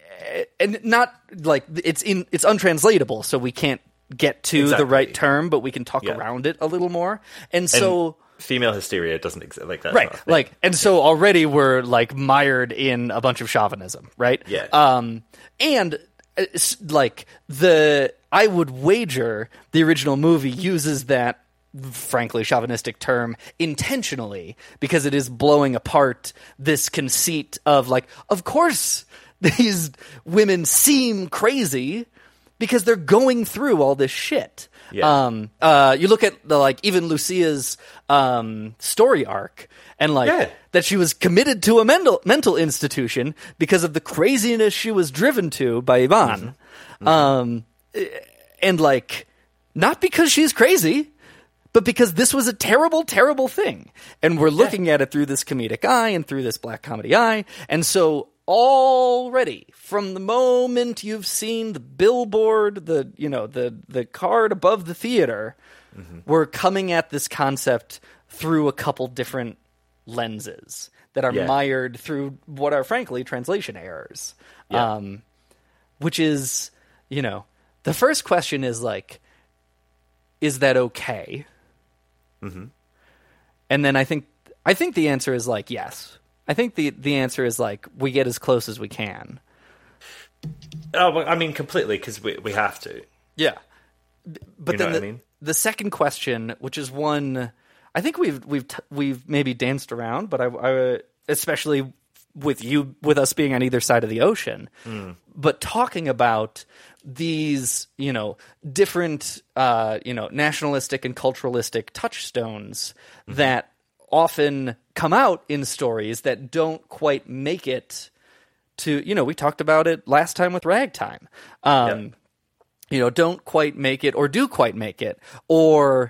not like it's untranslatable, so we can't get to the right term, but we can talk around it a little more. And so female hysteria doesn't exist like that. Right. And so already we're like mired in a bunch of chauvinism, right? Yeah. And like I would wager the original movie uses that frankly chauvinistic term intentionally because it is blowing apart this conceit of like, of course these women seem crazy because they're going through all this shit. Yeah. You look at even Lucia's story arc, and that she was committed to a mental institution because of the craziness she was driven to by Ivan, and not because she's crazy, but because this was a terrible, terrible thing, and we're looking at it through this comedic eye and through this black comedy eye, and so. Already, from the moment you've seen the billboard, the card above the theater, we're coming at this concept through a couple different lenses that are mired through what are frankly translation errors. Which is, the first question is is that okay? And then I think the answer is yes. I think the answer is we get as close as we can. Oh, well, I mean, completely, because we have to. Yeah, but then what I mean? The second question, which is one I think we've maybe danced around, but I especially with us being on either side of the ocean, but talking about these different nationalistic and culturalistic touchstones that often come out in stories that don't quite make it to, we talked about it last time with Ragtime. Don't quite make it or do quite make it, or,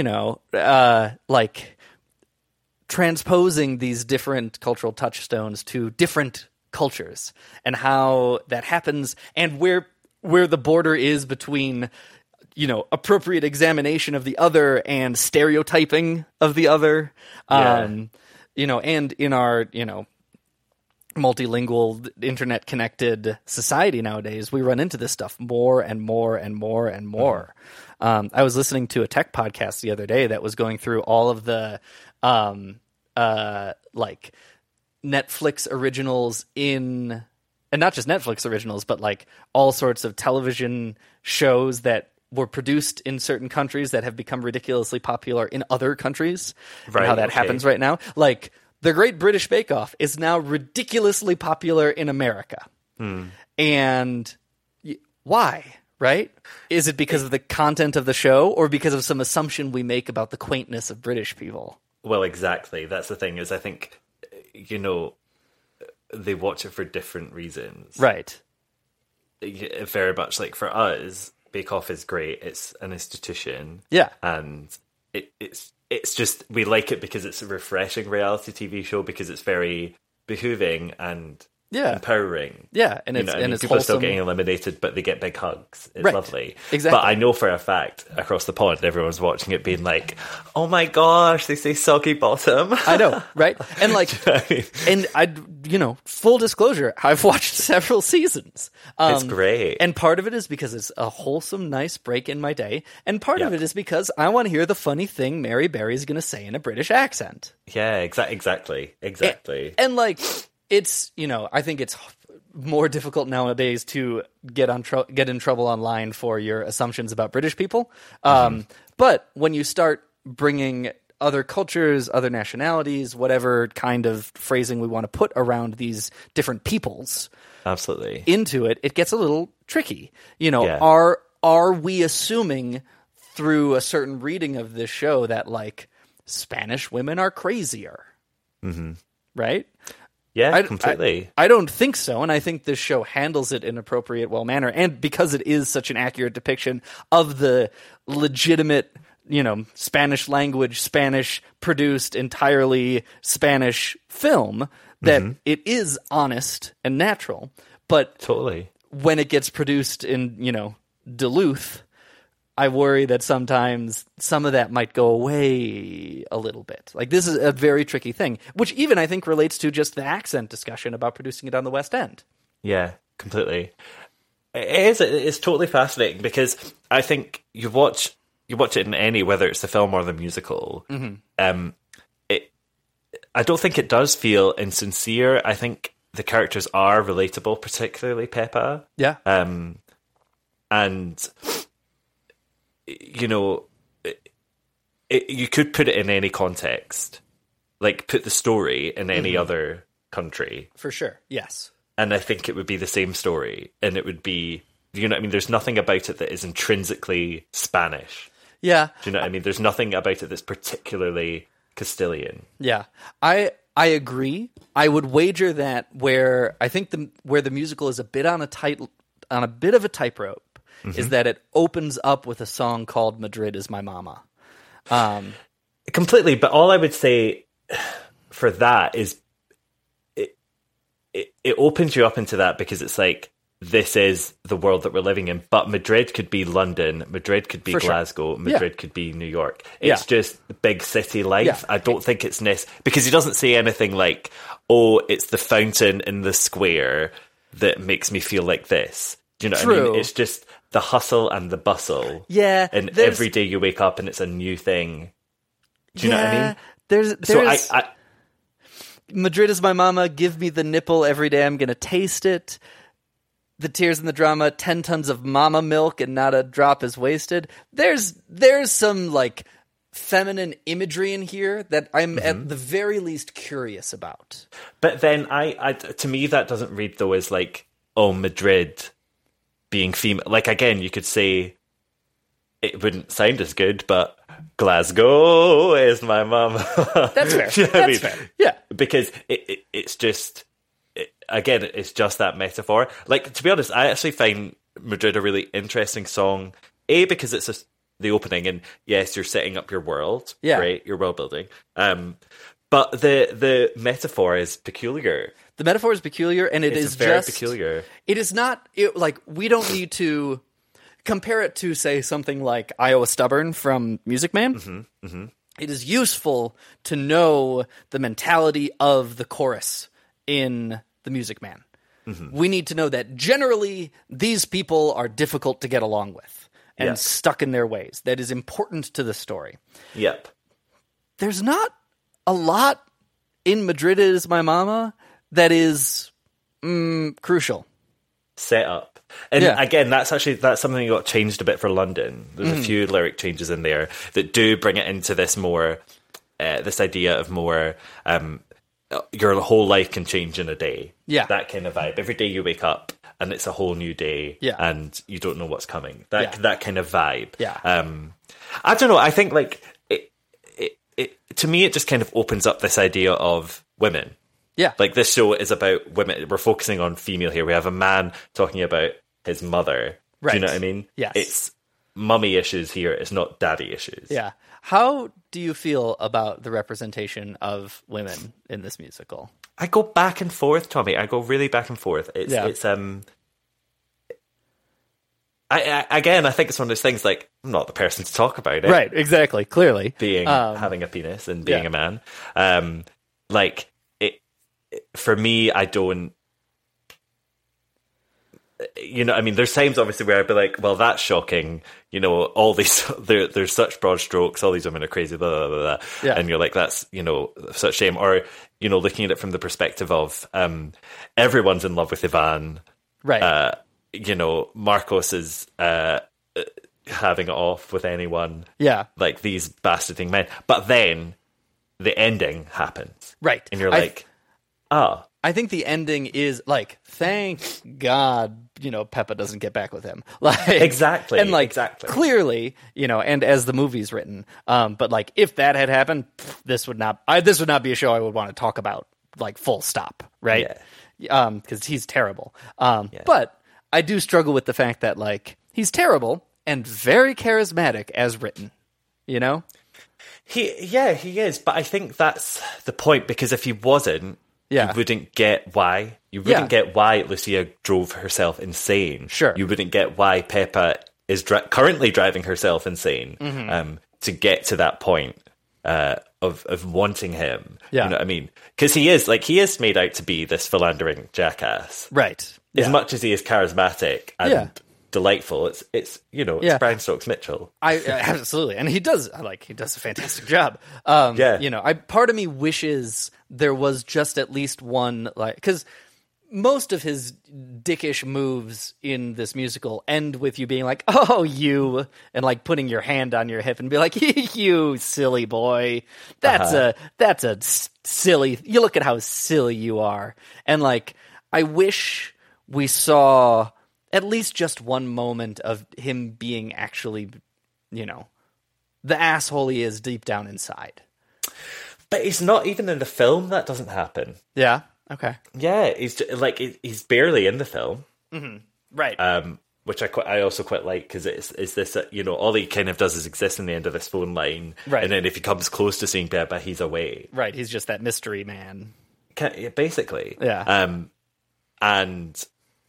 transposing these different cultural touchstones to different cultures and how that happens and where the border is between appropriate examination of the other and stereotyping of the other, and in our, multilingual, internet-connected society nowadays, we run into this stuff more and more and more and more. I was listening to a tech podcast the other day that was going through all of the Netflix originals and not just Netflix originals, but all sorts of television shows that were produced in certain countries that have become ridiculously popular in other countries, and how that happens right now. The Great British Bake Off is now ridiculously popular in America. And why, right? Is it because of the content of the show or because of some assumption we make about the quaintness of British people? Well, exactly. That's the thing, is I think, they watch it for different reasons. Right. Very much for us, Bake Off is great. It's an institution. Yeah. And it's just, we like it because it's a refreshing reality TV show, because it's very behooving and empowering. Yeah, and it's and it's people are still wholesome. getting eliminated, but they get big hugs. It's Right. lovely. Exactly. But I know for a fact across the pond, everyone's watching it, being like, "Oh my gosh, they say soggy bottom." I know, right? And like, and full disclosure, I've watched several seasons. It's great. And part of it is because it's a wholesome, nice break in my day, and part of it is because I want to hear the funny thing Mary Berry's going to say in a British accent. Yeah, exactly. And like, it's, I think it's more difficult nowadays to get in trouble online for your assumptions about British people. But when you start bringing other cultures, other nationalities, whatever kind of phrasing we want to put around these different peoples, absolutely, into it, it gets a little tricky. Yeah. Are we assuming through a certain reading of this show that like Spanish women are crazier? Mm-hmm. Right? Yeah, completely. I don't think so, and I think this show handles it in an appropriate, well manner, and because it is such an accurate depiction of the legitimate, Spanish language, Spanish produced, entirely Spanish film, that it is honest and natural. But totally, when it gets produced in, Duluth, I worry that sometimes some of that might go away a little bit. Like, this is a very tricky thing, which even I think relates to just the accent discussion about producing it on the West End. Yeah, completely. It's totally fascinating because I think you watch it in any, whether it's the film or the musical. I don't think it does feel insincere. I think the characters are relatable, particularly Peppa. Yeah. And you could put it in any context, like put the story in any other country. For sure, yes. And I think it would be the same story, and it would be, there's nothing about it that is intrinsically Spanish. Yeah. Do you know what I mean? There's nothing about it that's particularly Castilian. Yeah. I agree. I would wager that where the musical is a bit on a bit of a tightrope is that it opens up with a song called Madrid Is My Mama. Completely, but all I would say for that is it opens you up into that because it's like, this is the world that we're living in, but Madrid could be London, Madrid could be Glasgow, Madrid could be New York. It's just big city life. Yeah. I don't think it's because he doesn't say anything like, oh, it's the fountain in the square that makes me feel like this. Do you know what I mean? It's just the hustle and the bustle. Yeah. And every day you wake up and it's a new thing. Do you know what I mean? There's I Madrid Is My Mama, give me the nipple every day, I'm going to taste it. The tears in the drama, 10 tons of mama milk and not a drop is wasted. There's some like feminine imagery in here that I'm at the very least curious about. But then to me that doesn't read though as like, oh, Madrid being female. Like, again, you could say it wouldn't sound as good, but Glasgow is my mama. That's fair. You know what I mean? Fair. Yeah. Because it's just, again, it's just that metaphor. Like, to be honest, I actually find Madrid a really interesting song. Because it's the opening, and yes, you're setting up your world. Yeah. Great, you're world building. But the metaphor is peculiar. The metaphor is peculiar, and it's very peculiar. It is not, like, we don't need to compare it to, say, something like Iowa Stubborn from Music Man. It is useful to know the mentality of the chorus in the Music Man. We need to know that generally these people are difficult to get along with and stuck in their ways. That is important to the story. Yep. There's not a lot in Madrid Is My Mama that is crucial. Set up. And again, that's something that got changed a bit for London. There's a few lyric changes in there that do bring it into this more, this idea of more, your whole life can change in a day. Yeah. That kind of vibe. Every day you wake up and it's a whole new day and you don't know what's coming. That kind of vibe. Yeah. I don't know. I think like it to me, it just kind of opens up this idea of women. Yeah. Like, this show is about women. We're focusing on female here. We have a man talking about his mother. Right. Do you know what I mean? Yes. It's mummy issues here. It's not daddy issues. Yeah. How do you feel about the representation of women in this musical? I go back and forth, Tommy. I go really back and forth. It's again, I think it's one of those things, like, I'm not the person to talk about it. Right, exactly, clearly. Having a penis and being a man. Like, for me, I don't... You know, I mean, there's times, obviously, where I'd be like, well, that's shocking. You know, all these... There's such broad strokes. All these women are crazy, blah, blah, blah, blah. Yeah. And you're like, that's, you know, such shame. Or, you know, looking at it from the perspective of everyone's in love with Ivan. Right. You know, Marcos is having it off with anyone. Yeah. Like these bastarding men. But then the ending happens. Right. And you're like, I think the ending is like, thank God, you know, Peppa doesn't get back with him. Like, exactly. And like, exactly. clearly, you know, and as the movie's written, but like, if that had happened, this would not be a show I would want to talk about, like, full stop, right? Yeah. Because he's terrible. But I do struggle with the fact that, like, he's terrible and very charismatic as written, you know? He is. But I think that's the point, because if he wasn't, you wouldn't get why. You wouldn't get why Lucia drove herself insane. Sure. You wouldn't get why Peppa is currently driving herself insane to get to that point of wanting him. Yeah. You know what I mean? Because he is made out to be this philandering jackass. Right. As much as he is charismatic and delightful, it's you know, it's Brian Stokes Mitchell. Absolutely, and he does a fantastic job. You know, part of me wishes there was just at least one, like, because most of his dickish moves in this musical end with you being like, "Oh, you," and like putting your hand on your hip and be like, "You silly boy, that's a silly. You look at how silly you are," and like, I wish we saw at least just one moment of him being actually, you know, the asshole he is deep down inside. But he's not even in the film. That doesn't happen. Yeah. Okay. Yeah, he's barely in the film. Mm-hmm. Right. Which I also quite like, because it's this, you know, all he kind of does is exist in the end of this phone line. Right. And then if he comes close to seeing Peppa, he's away. Right. He's just that mystery man. Basically. Yeah. And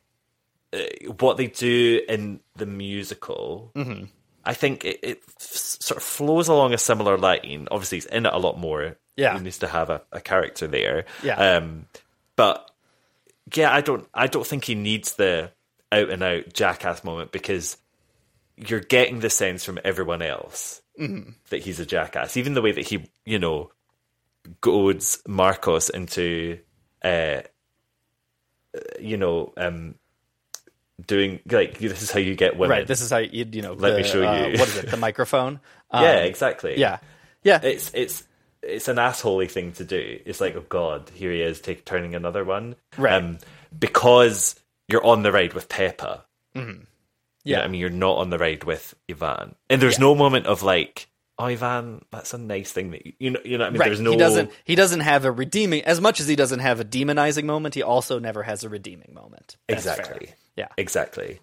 what they do in the musical, I think it sort of flows along a similar line. Obviously, he's in it a lot more. Yeah, he needs to have a character there. Yeah, but yeah, I don't think he needs the out and out jackass moment, because you're getting the sense from everyone else that he's a jackass. Even the way that he, you know, goads Marcos into, you know, doing, like, this is how you get women. Right, this is how you know. Let me show you. What is it? The microphone. Yeah, exactly. Yeah. It's an assholey thing to do. It's like, oh God, here he is turning another one. Right. Because you're on the ride with Peppa. Mm-hmm. You know what I mean, you're not on the ride with Ivan, and there's no moment of like, oh, Ivan, that's a nice thing that you know what I mean. Right. There's no. He doesn't have a redeeming, as much as he doesn't have a demonizing moment. He also never has a redeeming moment. That's exactly. Fair. Yeah. Exactly.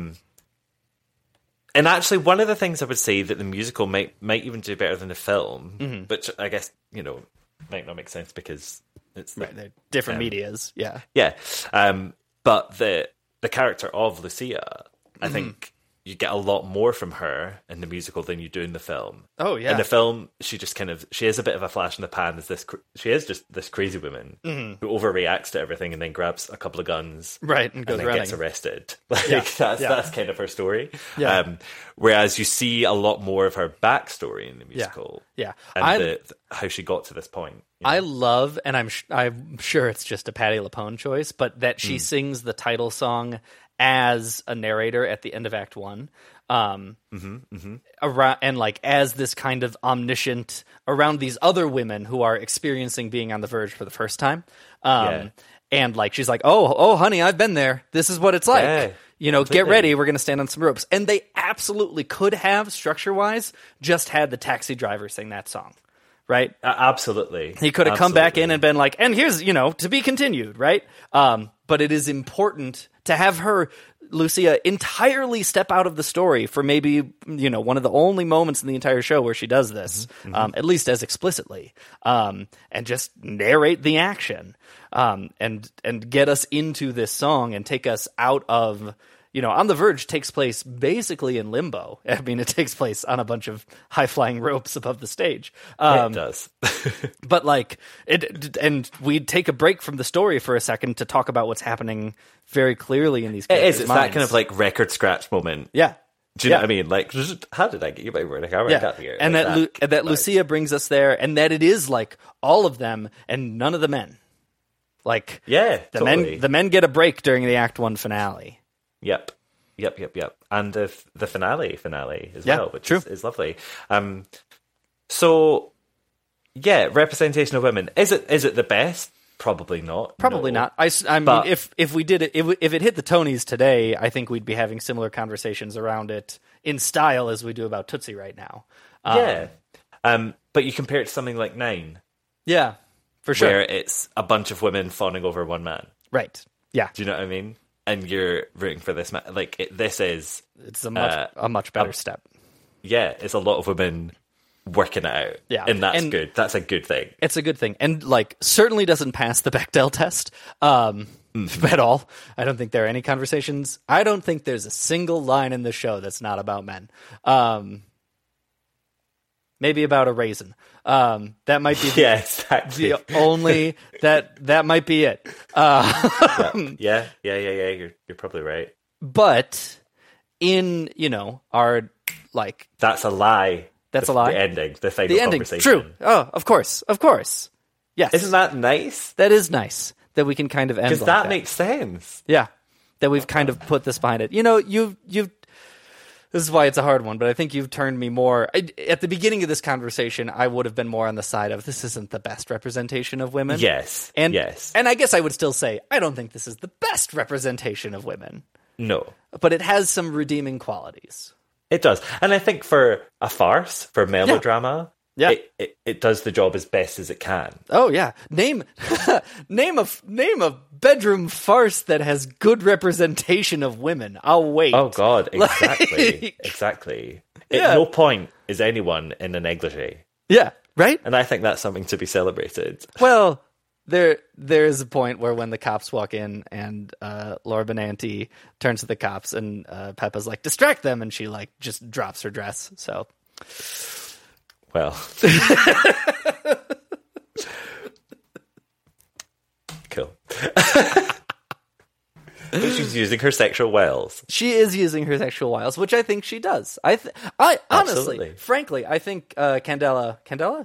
And actually, one of the things I would say that the musical might even do better than the film, which I guess, you know, might not make sense because it's they're different medias. Yeah. Yeah. But the character of Lucia, I think you get a lot more from her in the musical than you do in the film. Oh yeah. In the film, she is a bit of a flash in the pan. She is just this crazy woman who overreacts to everything and then grabs a couple of guns, right, and then running. gets arrested. That's kind of her story. Yeah. Whereas you see a lot more of her backstory in the musical. Yeah. And how she got to this point. You know? I love, and I'm sure it's just a Patti LuPone choice, but that she sings the title song as a narrator at the end of Act 1, around, and like as this kind of omniscient around these other women who are experiencing being on the verge for the first time, and like she's like, oh, honey, I've been there. This is what it's like. Yeah, you know, completely. Get ready. We're going to stand on some ropes. And they absolutely could have, structure-wise, just had the taxi driver sing that song. Right? Absolutely. He could have come back in and been like, and here's, you know, to be continued, right? But it is important to have her Lucia entirely step out of the story for maybe, one of the only moments in the entire show where she does this, at least as explicitly, and just narrate the action, and get us into this song and take us out of, On the Verge takes place basically in limbo. I mean, it takes place on a bunch of high-flying ropes above the stage. It does. But and we take a break from the story for a second to talk about what's happening very clearly in these characters' It is. It's minds. that kind of like record scratch moment. Yeah. Do you know what I mean? Like, how did I get you by word? How did I got here? And Like that Lucia brings us there, and that it is like all of them and none of the men. Like, totally. the men get a break during the Act 1 finale. Yep. And the finale as well, which is lovely. So, representation of women. Is it the best? Probably not. Probably not. I mean, if we did it, if it hit the Tonys today, I think we'd be having similar conversations around it in style as we do about Tootsie right now. But you compare it to something like 9. Yeah, for sure. Where it's a bunch of women fawning over one man. Right. Yeah. Do you know what I mean? And you're rooting for this man. Like, it's a much better step. Yeah, it's a lot of women working it out. Yeah. And that's good. That's a good thing. It's a good thing. And, certainly doesn't pass the Bechdel test at all. I don't think there are any conversations. I don't think there's a single line in the show that's not about men. Maybe about a raisin. That might be exactly. the only that might be it. Yeah. You're probably right. But in our that's a lie. That's a lie. The ending, the final conversation. True. Oh, of course. Yes. Isn't that nice? That is nice that we can kind of end because that makes sense. Yeah, that we've kind of put this behind it. You've. This is why it's a hard one, but I think you've turned me more... At the beginning of this conversation, I would have been more on the side of this isn't the best representation of women. Yes. And I guess I would still say, I don't think this is the best representation of women. No. But it has some redeeming qualities. It does. And I think for a farce, for melodrama... Yeah. It does the job as best as it can. Oh yeah, name a bedroom farce that has good representation of women. I'll wait. Oh God, exactly, exactly. At no point is anyone in a negligee. Yeah, right. And I think that's something to be celebrated. Well, there is a point where when the cops walk in and Laura Benanti turns to the cops and Peppa's like, distract them, and she just drops her dress. So. Well, cool. But she's using her sexual wiles. She is using her sexual wiles, which I think she does. I honestly, frankly, I think Candela,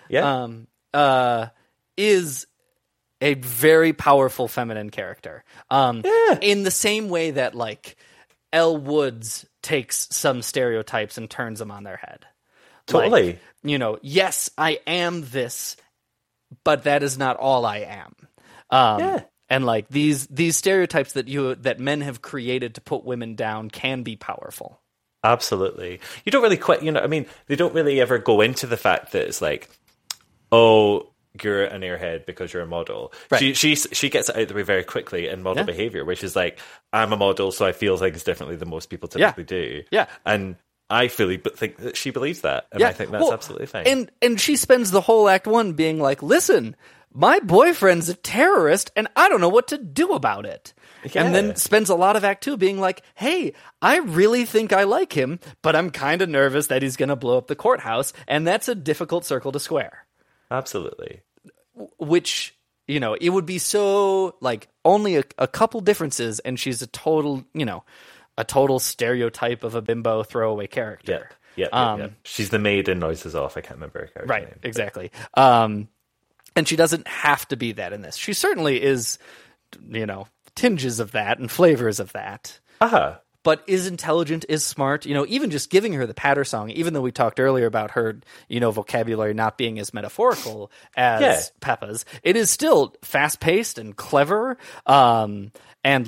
is a very powerful feminine character. In the same way that Elle Woods takes some stereotypes and turns them on their head. Totally. Yes, I am this, but that is not all I am. And these stereotypes that men have created to put women down can be powerful. Absolutely. You don't really they don't really ever go into the fact that it's oh, you're an airhead because you're a model. Right. She gets it out of the way very quickly in model behavior, which is I'm a model, so I feel things differently than most people typically do. Yeah. And I fully think that she believes that, and I think that's absolutely fine. And she spends the whole Act 1 being listen, my boyfriend's a terrorist, and I don't know what to do about it. Yeah. And then spends a lot of Act 2 being hey, I really think I like him, but I'm kind of nervous that he's going to blow up the courthouse, and that's a difficult circle to square. Absolutely. Which, it would be so, only a couple differences, and she's a total stereotype of a bimbo throwaway character. Yeah. She's the maid in Noises Off. I can't remember her character name. Exactly. And she doesn't have to be that in this. She certainly is, tinges of that and flavors of that. But is intelligent, is smart. Even just giving her the patter song, even though we talked earlier about her, vocabulary not being as metaphorical as Peppa's, it is still fast-paced and clever. And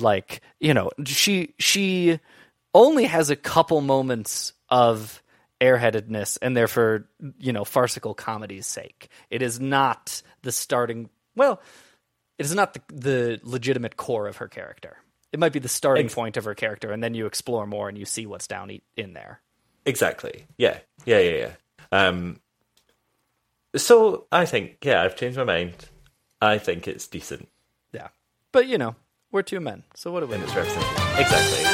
she only has a couple moments of airheadedness, and therefore, farcical comedy's sake. It is not the starting. Well, it is not the legitimate core of her character. It might be the starting point of her character, and then you explore more and you see what's down in there. Exactly. Yeah. So I think, I've changed my mind. I think it's decent. Yeah. But, we're two men, so what do we do? It's represented. Exactly.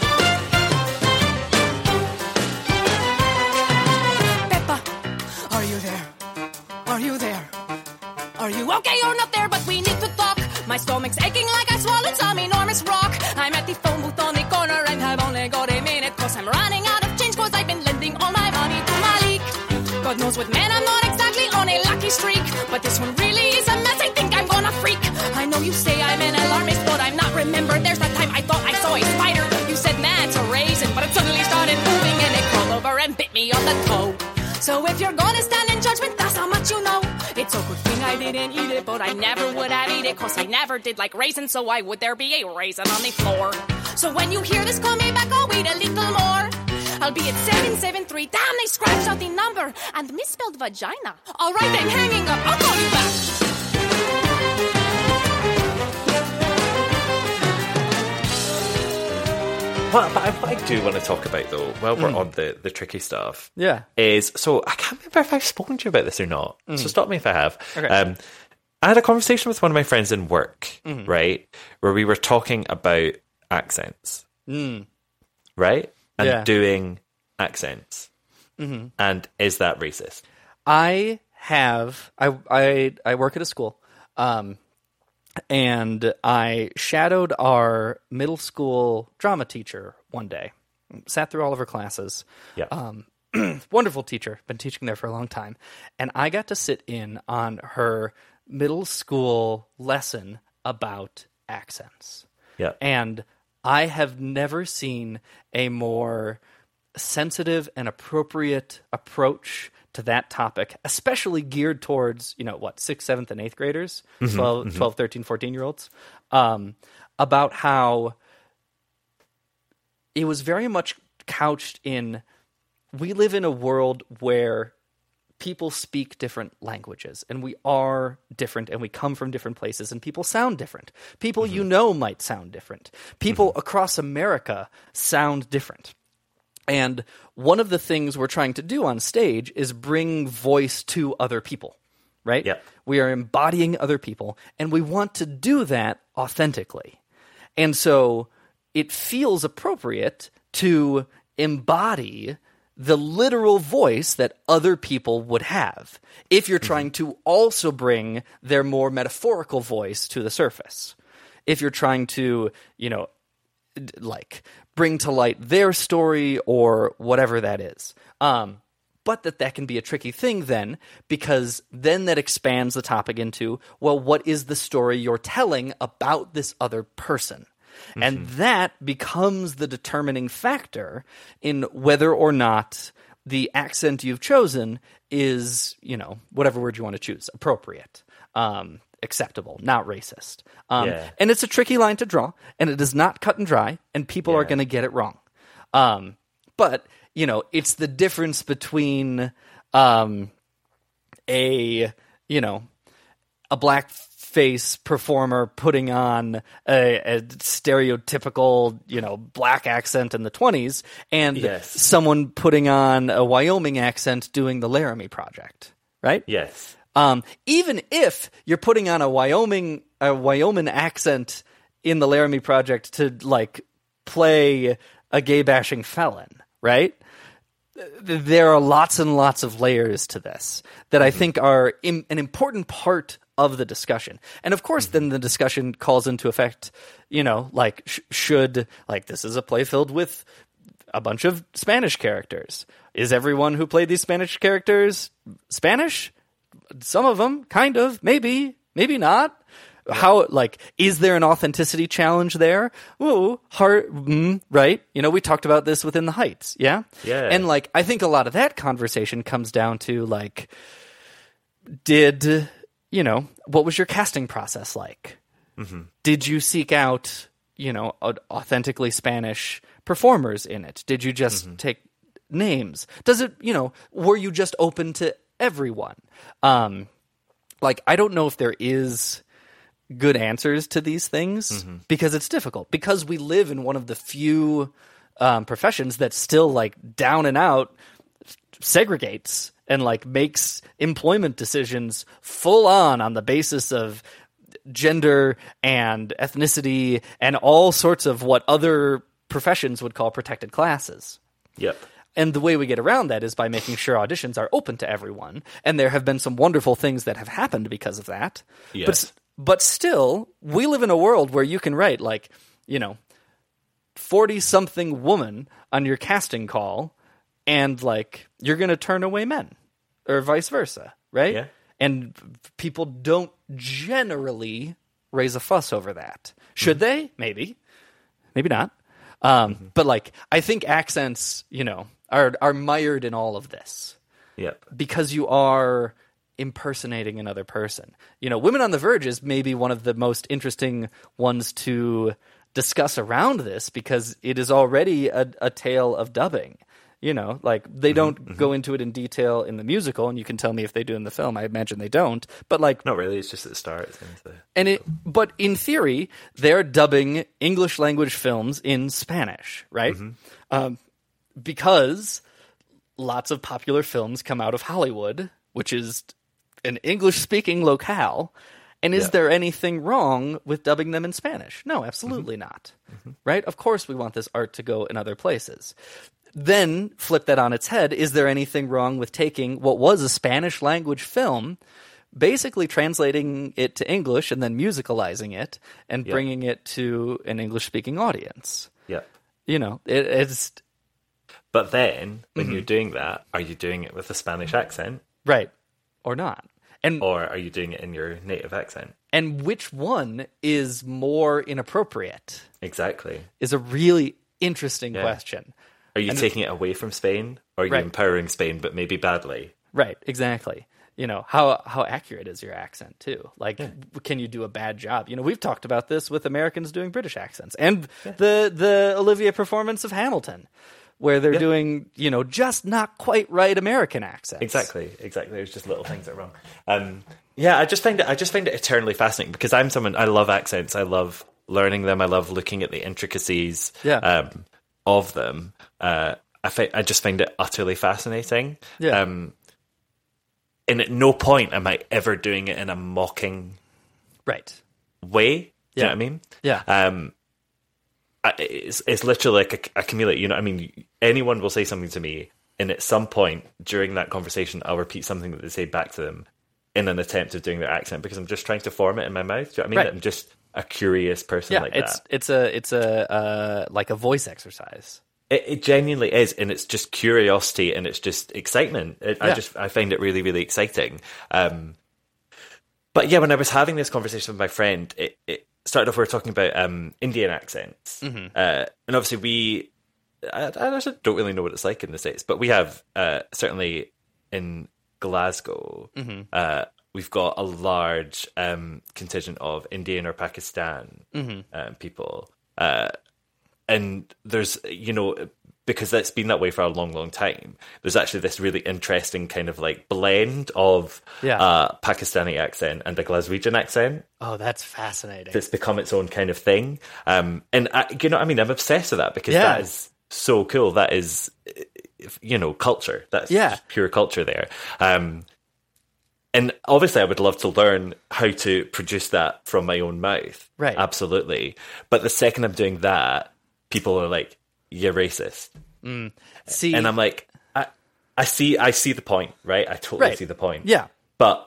Peppa, are you there? Are you there? Are you okay or not there? But we need to talk. My stomach's aching like I swallowed some enormous rock. I'm at the phone booth on the corner and have only got a minute, cause I'm running out of change, cause I've been lending all my money to Malik. God knows what man, I'm not exactly on a lucky streak, but this one really is a mess. I think I'm gonna freak. I know you say I'm an alarmist, but I'm not. Remember, there's that time I thought I saw a spider. You said, nah, it's a raisin, but it suddenly started moving and it crawled over and bit me on the toe. So if you're gonna stand in judgment, that's how much you know. It's a good thing I didn't eat it, but I never would have eat it, cause I never did like raisins, so why would there be a raisin on the floor? So when you hear this, call me back, I'll wait a little more. I'll be at 773. Damn, they scratched out the number and misspelled vagina. All right, I'm hanging up. I'll call you back. What I do want to talk about, though, while we're on the tricky stuff, is, so I can't remember if I've spoken to you about this or not, so stop me if I have. Okay. I had a conversation with one of my friends in work, right, where we were talking about accents, right, and doing accents, and is that racist? I work at a school, and I shadowed our middle school drama teacher one day. Sat through all of her classes. Yeah. Wonderful teacher. Been teaching there for a long time. And I got to sit in on her middle school lesson about accents. Yeah. And I have never seen a more sensitive and appropriate approach to that topic, especially geared towards, 6th, 7th, and 8th graders, 12, 13, 14-year-olds, about how it was very much couched in, we live in a world where people speak different languages, and we are different, and we come from different places, and people sound different. People might sound different. People across America sound different. And one of the things we're trying to do on stage is bring voice to other people, right? Yeah. We are embodying other people, and we want to do that authentically. And so it feels appropriate to embody the literal voice that other people would have if you're trying to also bring their more metaphorical voice to the surface. If you're trying to, bring to light their story or whatever that is. But that can be a tricky thing then, because then that expands the topic into, well, what is the story you're telling about this other person? And that becomes the determining factor in whether or not the accent you've chosen is, whatever word you want to choose, appropriate, acceptable, not racist. And it's a tricky line to draw, and it is not cut and dry, and people are going to get it wrong. But, it's the difference between a blackface performer putting on a stereotypical, black accent in the 1920s and someone putting on a Wyoming accent doing the Laramie Project, right? Yes. Even if you're putting on a Wyoming accent in the Laramie Project to play a gay bashing felon, right? There are lots and lots of layers to this that I think are an important part of the discussion. And of course, then the discussion calls into effect, should this is a play filled with a bunch of Spanish characters. Is everyone who played these Spanish characters Spanish? Some of them, kind of, maybe not. How, is there an authenticity challenge there? Ooh, hard, right? We talked about this within the Heights, yeah? Yeah. And, I think a lot of that conversation comes down to, did, what was your casting process like? Did you seek out, authentically Spanish performers in it? Did you just take names? Does it, were you just open to everyone? I don't know if there is good answers to these things because it's difficult. Because we live in one of the few professions that still like down and out segregates and like makes employment decisions full on the basis of gender and ethnicity and all sorts of what other professions would call protected classes. Yep. And the way we get around that is by making sure auditions are open to everyone. And there have been some wonderful things that have happened because of that. Yes. But still, we live in a world where you can write, like, 40-something woman on your casting call, and, like, you're going to turn away men, or vice versa, right? Yeah. And people don't generally raise a fuss over that. Should they? Maybe. Maybe not. But, like, I think accents, are mired in all of this. Yep. Because you are impersonating another person. Women on the Verge is maybe one of the most interesting ones to discuss around this because it is already a tale of dubbing. Like they don't go into it in detail in the musical, and you can tell me if they do in the film. I imagine they don't, but like not really. It's just at the start. But in theory, they're dubbing English language films in Spanish, right? Because lots of popular films come out of Hollywood, which is an English-speaking locale. And is there anything wrong with dubbing them in Spanish? No, absolutely not. Right? Of course we want this art to go in other places. Then, flip that on its head, is there anything wrong with taking what was a Spanish language film, basically translating it to English and then musicalizing it and bringing it to an English-speaking audience? Yeah. It's... But then, when you're doing that, are you doing it with a Spanish accent? Right. Or not. Or are you doing it in your native accent? And which one is more inappropriate? Exactly. Is a really interesting question. Are you taking it away from Spain? Or are you empowering Spain, but maybe badly? Right, exactly. How accurate is your accent, too? Like, can you do a bad job? We've talked about this with Americans doing British accents. And the Olivia performance of Hamilton, where they're doing, just not quite right American accents. Exactly. There's just little things that are wrong. I just find it eternally fascinating because I'm someone, I love accents. I love learning them. I love looking at the intricacies of them. I just find it utterly fascinating. Yeah. And at no point am I ever doing it in a mocking way. Do you know what I mean? Yeah. It's literally like a chameleon. Anyone will say something to me, and at some point during that conversation, I'll repeat something that they say back to them in an attempt of doing their accent because I'm just trying to form it in my mouth. Do you know what I mean? Right. I'm just a curious person like that. It's a like a voice exercise. It genuinely is, and it's just curiosity and it's just excitement. I find it really, really exciting. But yeah, when I was having this conversation with my friend, it started off, we were talking about Indian accents. And obviously I actually don't really know what it's like in the States, but we have, certainly in Glasgow, we've got a large contingent of Indian or Pakistan people. And there's, because that's been that way for a long, long time, there's actually this really interesting kind of like blend of Pakistani accent and a Glaswegian accent. Oh, that's fascinating. That's become its own kind of thing. And I'm obsessed with that because that is so cool. That is, culture. That's just pure culture there. And obviously I would love to learn how to produce that from my own mouth. Right. Absolutely. But the second I'm doing that, people are like, "You're racist." See, and I'm like, I see the point, right? I totally see the point. Yeah. But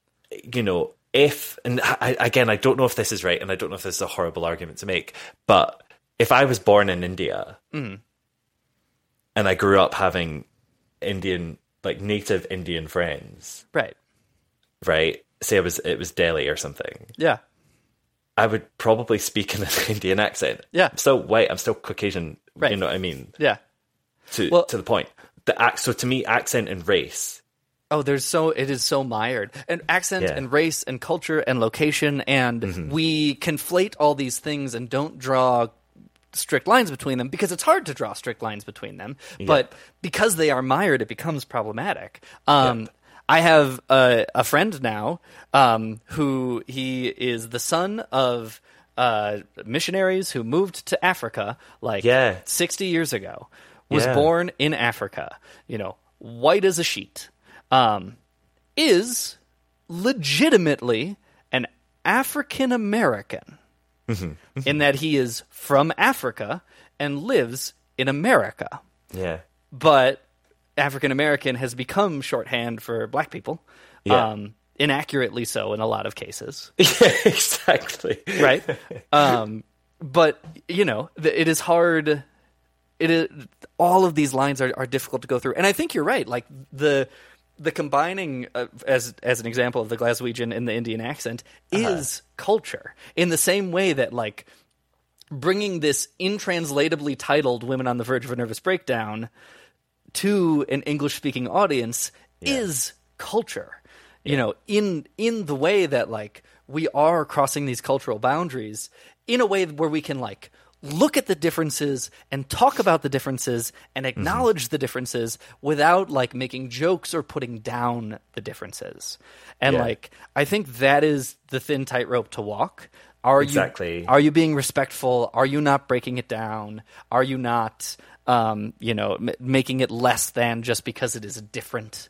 I don't know if this is right, and I don't know if this is a horrible argument to make, but if I was born in India and I grew up having Indian, like native Indian friends, right? Say it was Delhi or something. Yeah. I would probably speak in an Indian accent. Yeah. I'm still white. I'm still Caucasian. Right. You know what I mean? Yeah. To the point. So to me, accent and race. Oh, it is so mired. And accent and race and culture and location, and we conflate all these things and don't draw strict lines between them because it's hard to draw strict lines between them. But because they are mired, it becomes problematic. I have a friend now who he is the son of missionaries who moved to Africa 60 years ago, was born in Africa, white as a sheet, is legitimately an African American in that he is from Africa and lives in America. Yeah. But African American has become shorthand for black people. Yeah. Inaccurately so in a lot of cases. Yeah, exactly. Right? But, it is hard. All of these lines are difficult to go through. And I think you're right. Like, the combining, as an example of the Glaswegian and the Indian accent, is culture. In the same way that, like, bringing this intranslatably titled Women on the Verge of a Nervous Breakdown to an English-speaking audience is culture. In the way that, like, we are crossing these cultural boundaries in a way where we can, like, look at the differences and talk about the differences and acknowledge the differences without, like, making jokes or putting down the differences. And, like, I think that is the thin tightrope to walk. Are you being respectful? Are you not breaking it down? Are you not, making it less than just because it is different?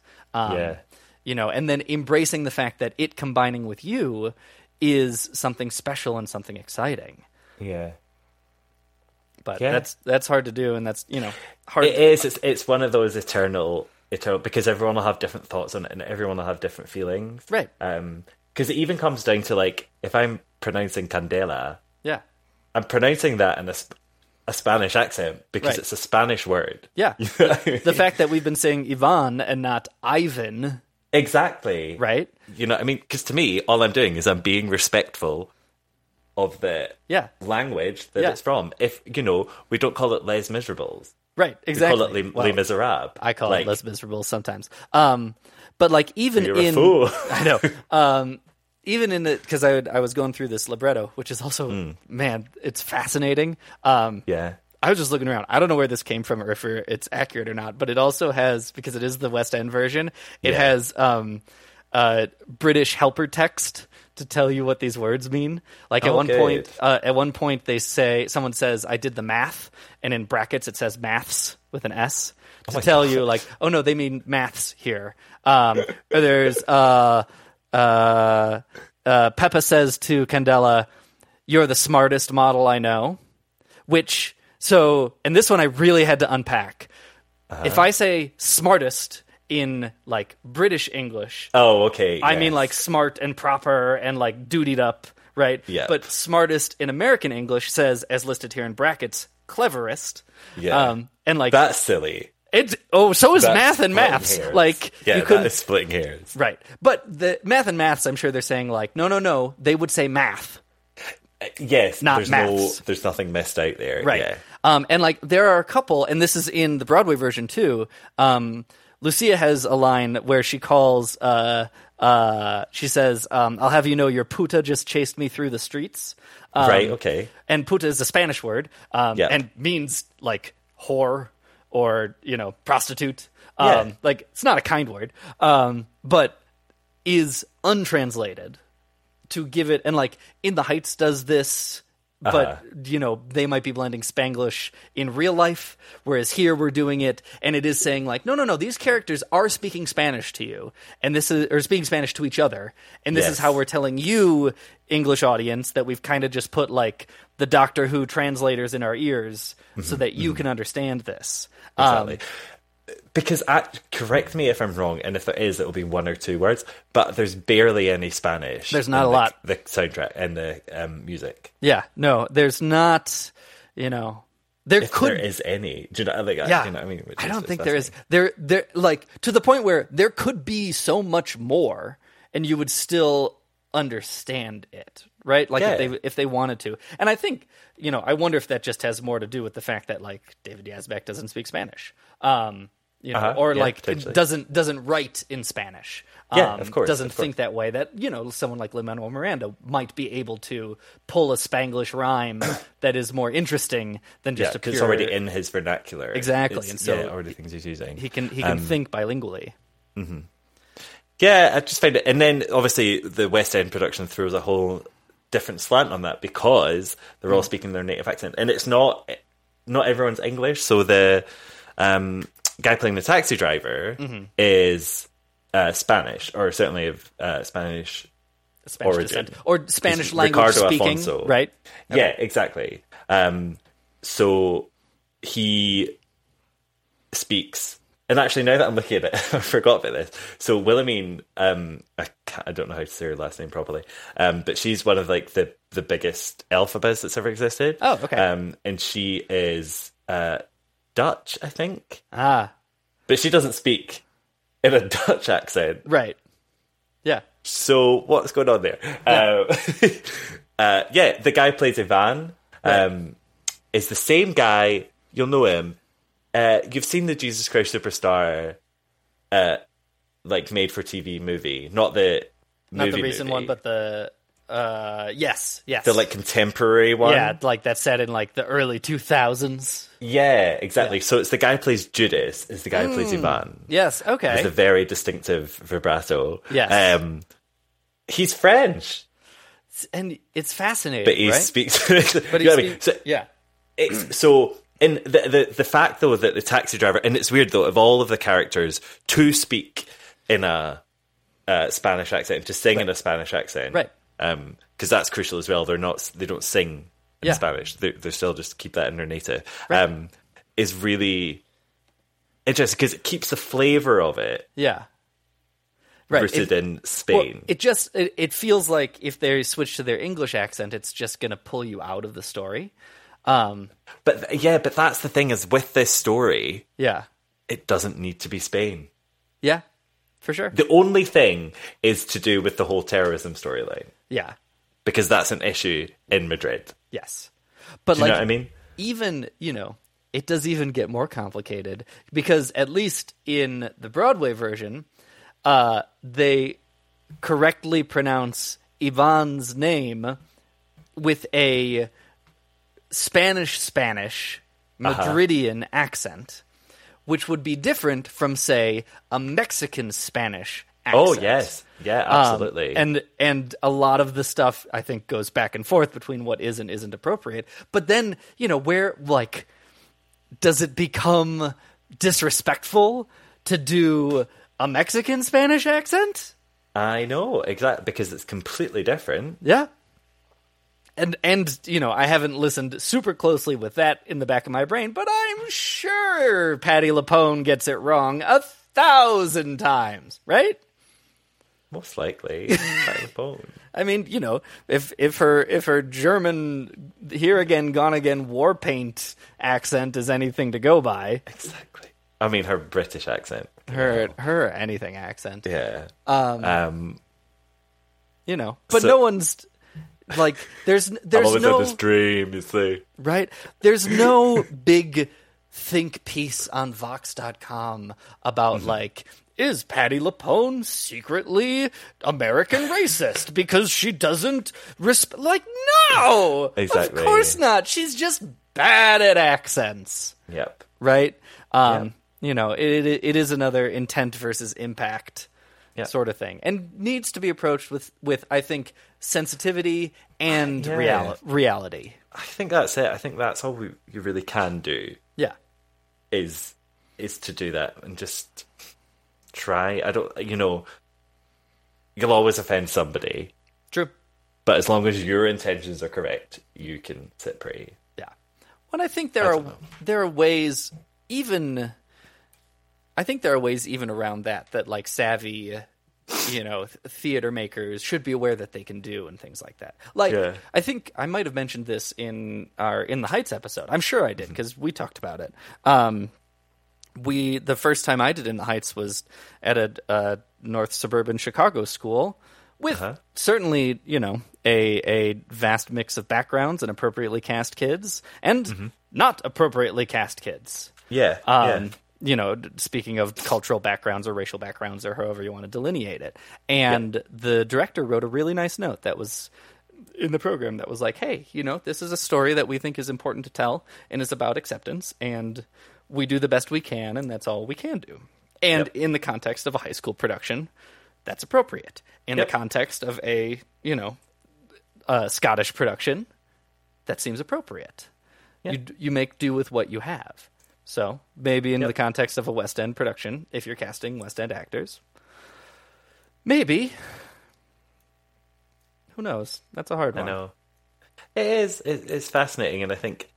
And then embracing the fact that it combining with you is something special and something exciting. Yeah. But that's hard to do, and that's, hard. It is. It's one of those eternal, because everyone will have different thoughts on it, and everyone will have different feelings. Right. Because it even comes down to, like, if I'm pronouncing candela, I'm pronouncing that in a Spanish accent because it's a Spanish word. Yeah. The fact that we've been saying Ivan and not Ivan. Exactly. Right? Because to me, all I'm doing is I'm being respectful of the language that it's from. If, we don't call it Les Miserables. Right, exactly. We call it Les Miserables. I call it Les Miserables sometimes. But, like, even you're a fool. I know. Even in it, because I was going through this libretto, which is also, man, it's fascinating. I was just looking around. I don't know where this came from or if it's accurate or not, but it also has, because it is the West End version, it has British helper text to tell you what these words mean. Like, at one point they say, someone says, "I did the math," and in brackets it says "maths" with an S to tell you, like, oh no, they mean maths here. Or there's Peppa says to Candela, "You're the smartest model I know," and this one I really had to unpack. If I say smartest in, like, British English, I mean, like, smart and proper and, like, dutied up, right? Yeah. But smartest in American English says, as listed here in brackets, cleverest. Yeah. And, like, that's silly. So is math and maths. Hairs. Like, yeah, that is splitting hairs. Right. But the math and maths, I'm sure they're saying, like, no, they would say math. Yes, not maths. There's nothing missed out there. Right. Yeah. And, like, there are a couple, and this is in the Broadway version too. Lucia has a line where she calls, she says, "I'll have you know your puta just chased me through the streets." Right, okay. And puta is a Spanish word, and means, like, whore or, prostitute. Like, it's not a kind word, but is untranslated to give it, and, like, In the Heights does this, but, they might be blending Spanglish in real life, whereas here we're doing it, and it is saying, like, no, these characters are speaking Spanish to you, and or speaking Spanish to each other, and this is how we're telling you, English audience, that we've kind of just put, like, the Doctor Who translators in our ears so that you can understand this. Exactly. Because, correct me if I'm wrong, and if there is, it'll be one or two words, but there's barely any Spanish. There's not a lot. The soundtrack and the music. Yeah, no, there's not, there is any. Do you know, like, yeah, you know what I mean? I don't think there is. There, like, to the point where there could be so much more, and you would still understand it, right? Like, if they wanted to. And I think, I wonder if that just has more to do with the fact that, like, David Yazbek doesn't speak Spanish. Or like doesn't write in Spanish. Of course. Doesn't think that way. That, someone like Lin-Manuel Miranda might be able to pull a Spanglish rhyme that is more interesting than just a pure. It's already in his vernacular. Exactly, and so already things he's using. He can think bilingually. Mm-hmm. Yeah, I just find it, and then obviously the West End production throws a whole different slant on that because they're all speaking their native accent, and it's not everyone's English. So the guy playing the taxi driver is Spanish, or certainly of Spanish origin, descent, or Spanish It's language Ricardo speaking, Afonso. right? Yeah, exactly. So he speaks. And actually, now that I'm looking at it, I forgot about this. So Wilhelmine, I don't know how to say her last name properly, but she's one of like the biggest Elphabas that's ever existed. Oh, okay. And she is Dutch, I think. Ah, but she doesn't speak in a Dutch accent. Right. Yeah. So what's going on there? Yeah, the guy who plays Ivan is the same guy. You'll know him. You've seen the Jesus Christ Superstar, like made for TV movie, not the recent one, but the yes, the like contemporary one. Yeah, like that's set in like the early 2000s. Yeah, exactly. Yeah. So it's the guy who plays Judas, is the guy who plays Ivan. Yes, okay. With a very distinctive vibrato. Yes. He's French, and it's fascinating. But he right? speaks. But he speaks. So, yeah. And the fact, though, that the taxi driver... And it's weird, though, of all of the characters, to speak in a Spanish accent, to sing in a Spanish accent. Right. Because that's crucial as well. They don't sing in Spanish. They still just keep that in their native. Right. Is really interesting, because it keeps the flavour of it. Yeah. Right. Rooted in Spain. Well, it feels like if they switch to their English accent, it's just going to pull you out of the story. But that's the thing, is with this story, it doesn't need to be Spain. Yeah, for sure. The only thing is to do with the whole terrorism storyline. Yeah. Because that's an issue in Madrid. Yes. But do you know what I mean? Even, it does even get more complicated, because at least in the Broadway version, they correctly pronounce Ivan's name with a Spanish Madridian accent, which would be different from, say, a Mexican Spanish accent. Oh, yes. Yeah, absolutely. And a lot of the stuff, I think, goes back and forth between what is and isn't appropriate. But then, where, like, does it become disrespectful to do a Mexican Spanish accent? I know, exactly, because it's completely different. Yeah. And I haven't listened super closely with that in the back of my brain, but I'm sure Patti LuPone gets it wrong 1,000 times, right? Most likely, Patti LuPone. I mean, if her German here again, gone again, war paint accent is anything to go by, exactly. I mean, her British accent, her anything accent, yeah. But no one's. Like, there's I'm always no in this dream, you see. Right? There's no big think piece on Vox.com about, like, is Patti LuPone secretly American racist because she doesn't like, no! Exactly. Of course not. She's just bad at accents. Yep. Right? It is another intent versus impact sort of thing, and needs to be approached with I think, sensitivity and reality. I think that's it. I think that's all you really can do. Yeah, is to do that and just try. I don't, you'll always offend somebody. True, but as long as your intentions are correct, you can sit pretty. Yeah, well, I think there are ways even. I think there are ways even around that like savvy, theater makers should be aware that they can do and things like that. Like, I think I might have mentioned this in our In the Heights episode. I'm sure I did, because we talked about it. The first time I did In the Heights was at a North Suburban Chicago school with certainly, a vast mix of backgrounds and appropriately cast kids and not appropriately cast kids. Yeah. Speaking of cultural backgrounds or racial backgrounds or however you want to delineate it. And the director wrote a really nice note that was in the program that was like, hey, this is a story that we think is important to tell and is about acceptance, and we do the best we can, and that's all we can do. And in the context of a high school production, that's appropriate. In the context of a, Scottish production, that seems appropriate. You make do with what you have. So maybe in the context of a West End production, if you're casting West End actors, maybe. Who knows? That's a hard one. I know. It is. It's fascinating, and I think,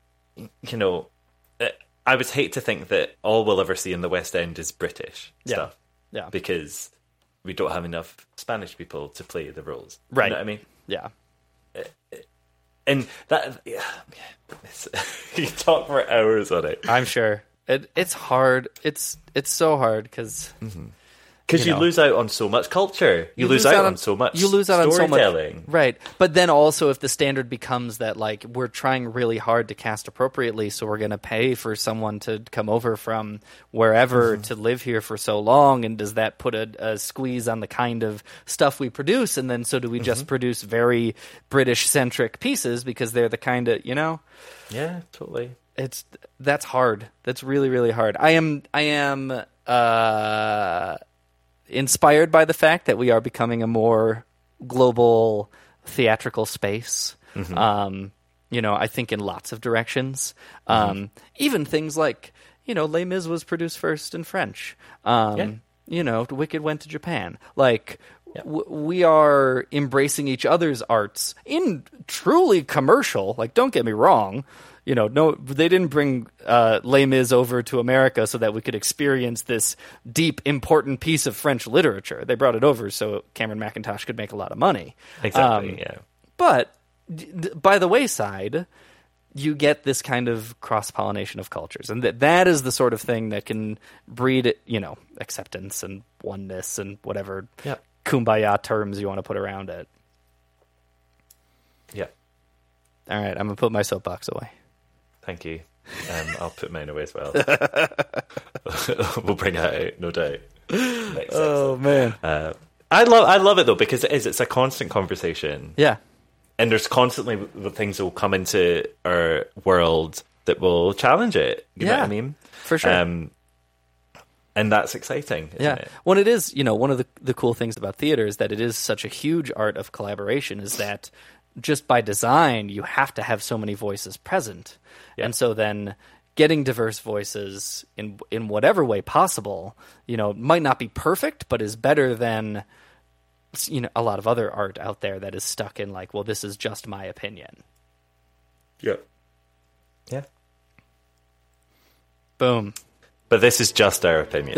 I would hate to think that all we'll ever see in the West End is British stuff. Yeah. Because we don't have enough Spanish people to play the roles. Right. You know what I mean? Yeah. And that, you talk for hours on it. I'm sure. It's hard. It's so hard because... Because you lose out on so much culture. You lose out on so much storytelling. Right. But then also if the standard becomes that, like, we're trying really hard to cast appropriately, so we're going to pay for someone to come over from wherever to live here for so long, and does that put a squeeze on the kind of stuff we produce? And then so do we just produce very British-centric pieces because they're the kind of, Yeah, totally. That's hard. That's really, really hard. I am inspired by the fact that we are becoming a more global theatrical space. I think in lots of directions. Even things like, Les Mis was produced first in French. Wicked went to Japan. Like, we are embracing each other's arts in truly commercial. Like, don't get me wrong. No, they didn't bring Les Mis over to America so that we could experience this deep, important piece of French literature. They brought it over so Cameron McIntosh could make a lot of money. Exactly, But by the wayside, you get this kind of cross-pollination of cultures. And that is the sort of thing that can breed, acceptance and oneness and whatever kumbaya terms you want to put around it. Yeah. All right, I'm going to put my soapbox away. Thank you. I'll put mine away as well. We'll bring that out, no doubt. Next episode. Man. I love it though, because it's a constant conversation. Yeah. And there's constantly the things that will come into our world that will challenge it. You know what I mean? For sure. And that's exciting, isn't it? Well, it is, one of the cool things about theater is that it is such a huge art of collaboration, is that just by design, you have to have so many voices present. Yeah. And so then getting diverse voices in whatever way possible, might not be perfect, but is better than, a lot of other art out there that is stuck in like, well, this is just my opinion. Yeah. Yeah. Boom. But this is just our opinion.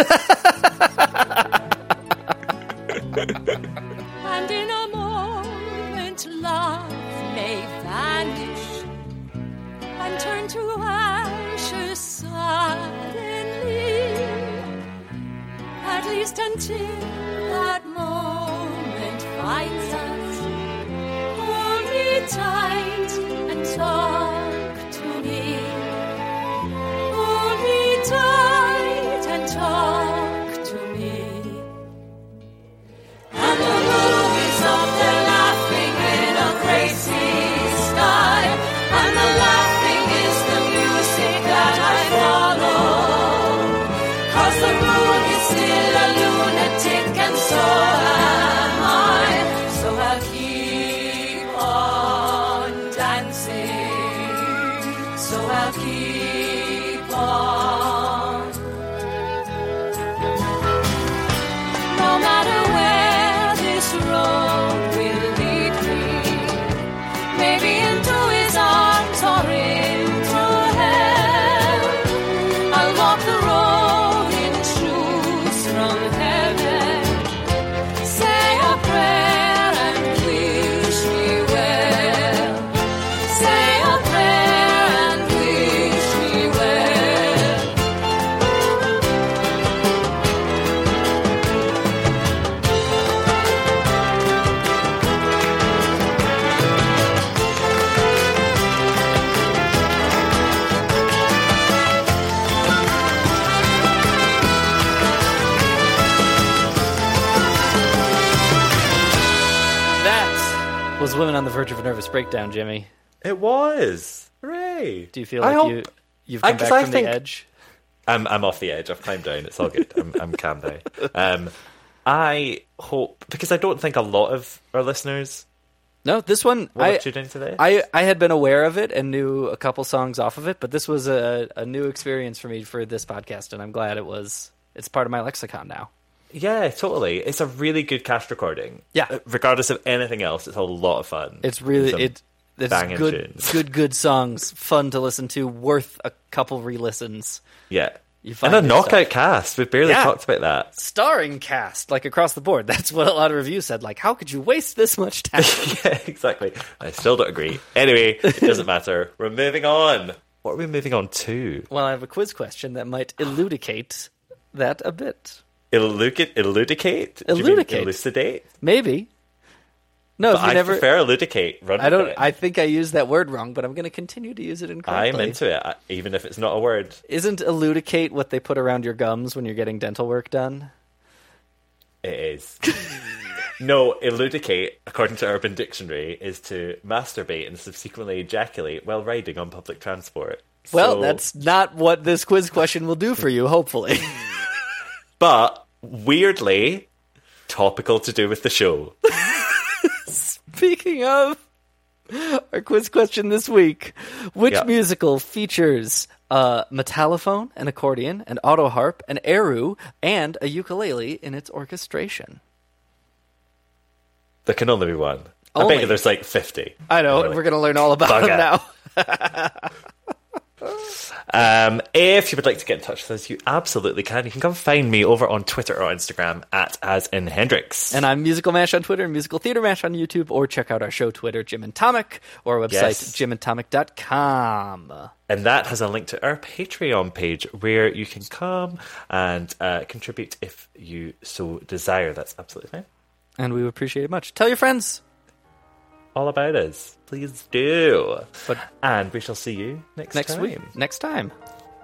And in a moment, love may vanish and turn to ashes suddenly. At least until that moment finds us, hold me tight and talk to me. Hold me tight and talk to me. And the moon is up there laughing in a crazy sky, and the laughing is the music that I follow. 'Cause the moon is still a lunatic and so am I. So I'll keep on dancing. So I'll keep on. No matter where this road will lead me, maybe into his arms or into hell, I'll walk the road in shoes from heaven, say a prayer and wish me well, say a prayer and wish me well. That was Women on the Verge of a Nervous Breakdown, Jimmy. It was. Hooray. Do you feel like you've come back from the edge? I'm off the edge. I've climbed down. It's all good. I'm calmed now. I hope, because I don't think a lot of our listeners No, this one, will tune into this. I had been aware of it and knew a couple songs off of it, but this was a new experience for me for this podcast, and I'm glad it's part of my lexicon now. Yeah, totally. It's a really good cast recording. Yeah. Regardless of anything else, it's a lot of fun. It's really, it's banging good, tunes. good songs, fun to listen to, worth a couple re-listens. Yeah. You find And a good knockout stuff. cast. We've barely talked about that. Starring cast, like across the board. That's what a lot of reviews said. Like, how could you waste this much time? Yeah, exactly. I still don't agree. Anyway, it doesn't matter. We're moving on. What are we moving on to? Well, I have a quiz question that might elucidate that a bit. Eludicate? Eludicate. Elucidate? Maybe. No, if you I never prefer eludicate. Run I don't. with it. I think I used that word wrong, but I'm going to continue to use it incorrectly. I'm into it, even if it's not a word. Isn't eludicate what they put around your gums when you're getting dental work done? It is. No, eludicate, according to Urban Dictionary, is to masturbate and subsequently ejaculate while riding on public transport. Well, So- that's not what this quiz question will do for you, hopefully. But, weirdly, topical to do with the show. Speaking of, our quiz question this week. Which Yeah. musical features a metallophone, an accordion, an auto harp, an eru, and a ukulele in its orchestration? There can only be one. I Only. bet you there's like 50. I know, Really. we're going to learn all about Bug them it. now. If you would like to get in touch with us, you absolutely can. You can come find me over on Twitter or Instagram at AsInHendrix. And I'm Musical Mash on Twitter and Musical Theater Mash on YouTube, or check out our show Twitter, Jim and Tomic, or our website, Yes. jimandtomic.com. And that has a link to our Patreon page where you can come and contribute if you so desire. That's absolutely fine. And we would appreciate it much. Tell your friends. All about us. Please do. But and we shall see you next week. time. Next time.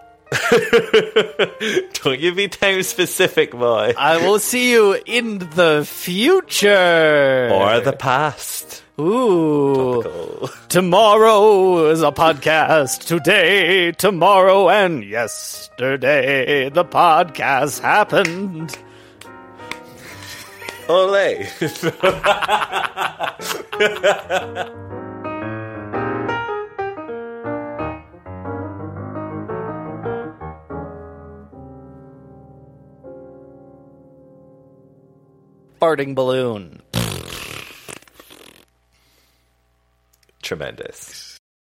Don't you be time specific, boy. I will see you in the future. Or the past. Ooh. Topical. Tomorrow is a podcast. Today, tomorrow, and yesterday, the podcast happened. Ole. Farting balloon. Tremendous.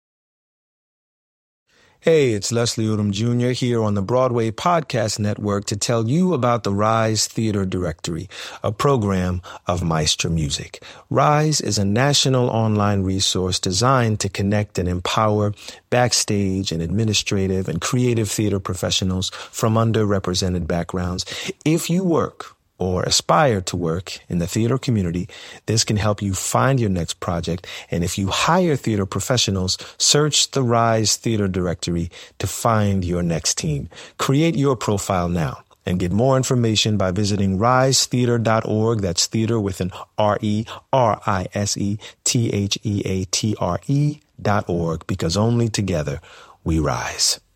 Hey, it's Leslie Odom Jr. here on the Broadway Podcast Network to tell you about the Rise Theater Directory, a program of Maestro Music. Rise is a national online resource designed to connect and empower backstage and administrative and creative theater professionals from underrepresented backgrounds. If you work or aspire to work in the theater community, this can help you find your next project. And if you hire theater professionals, search the Rise Theater Directory to find your next team. Create your profile now and get more information by visiting risetheater.org. That's theater with an RERISETHEATRE.org, because only together we rise.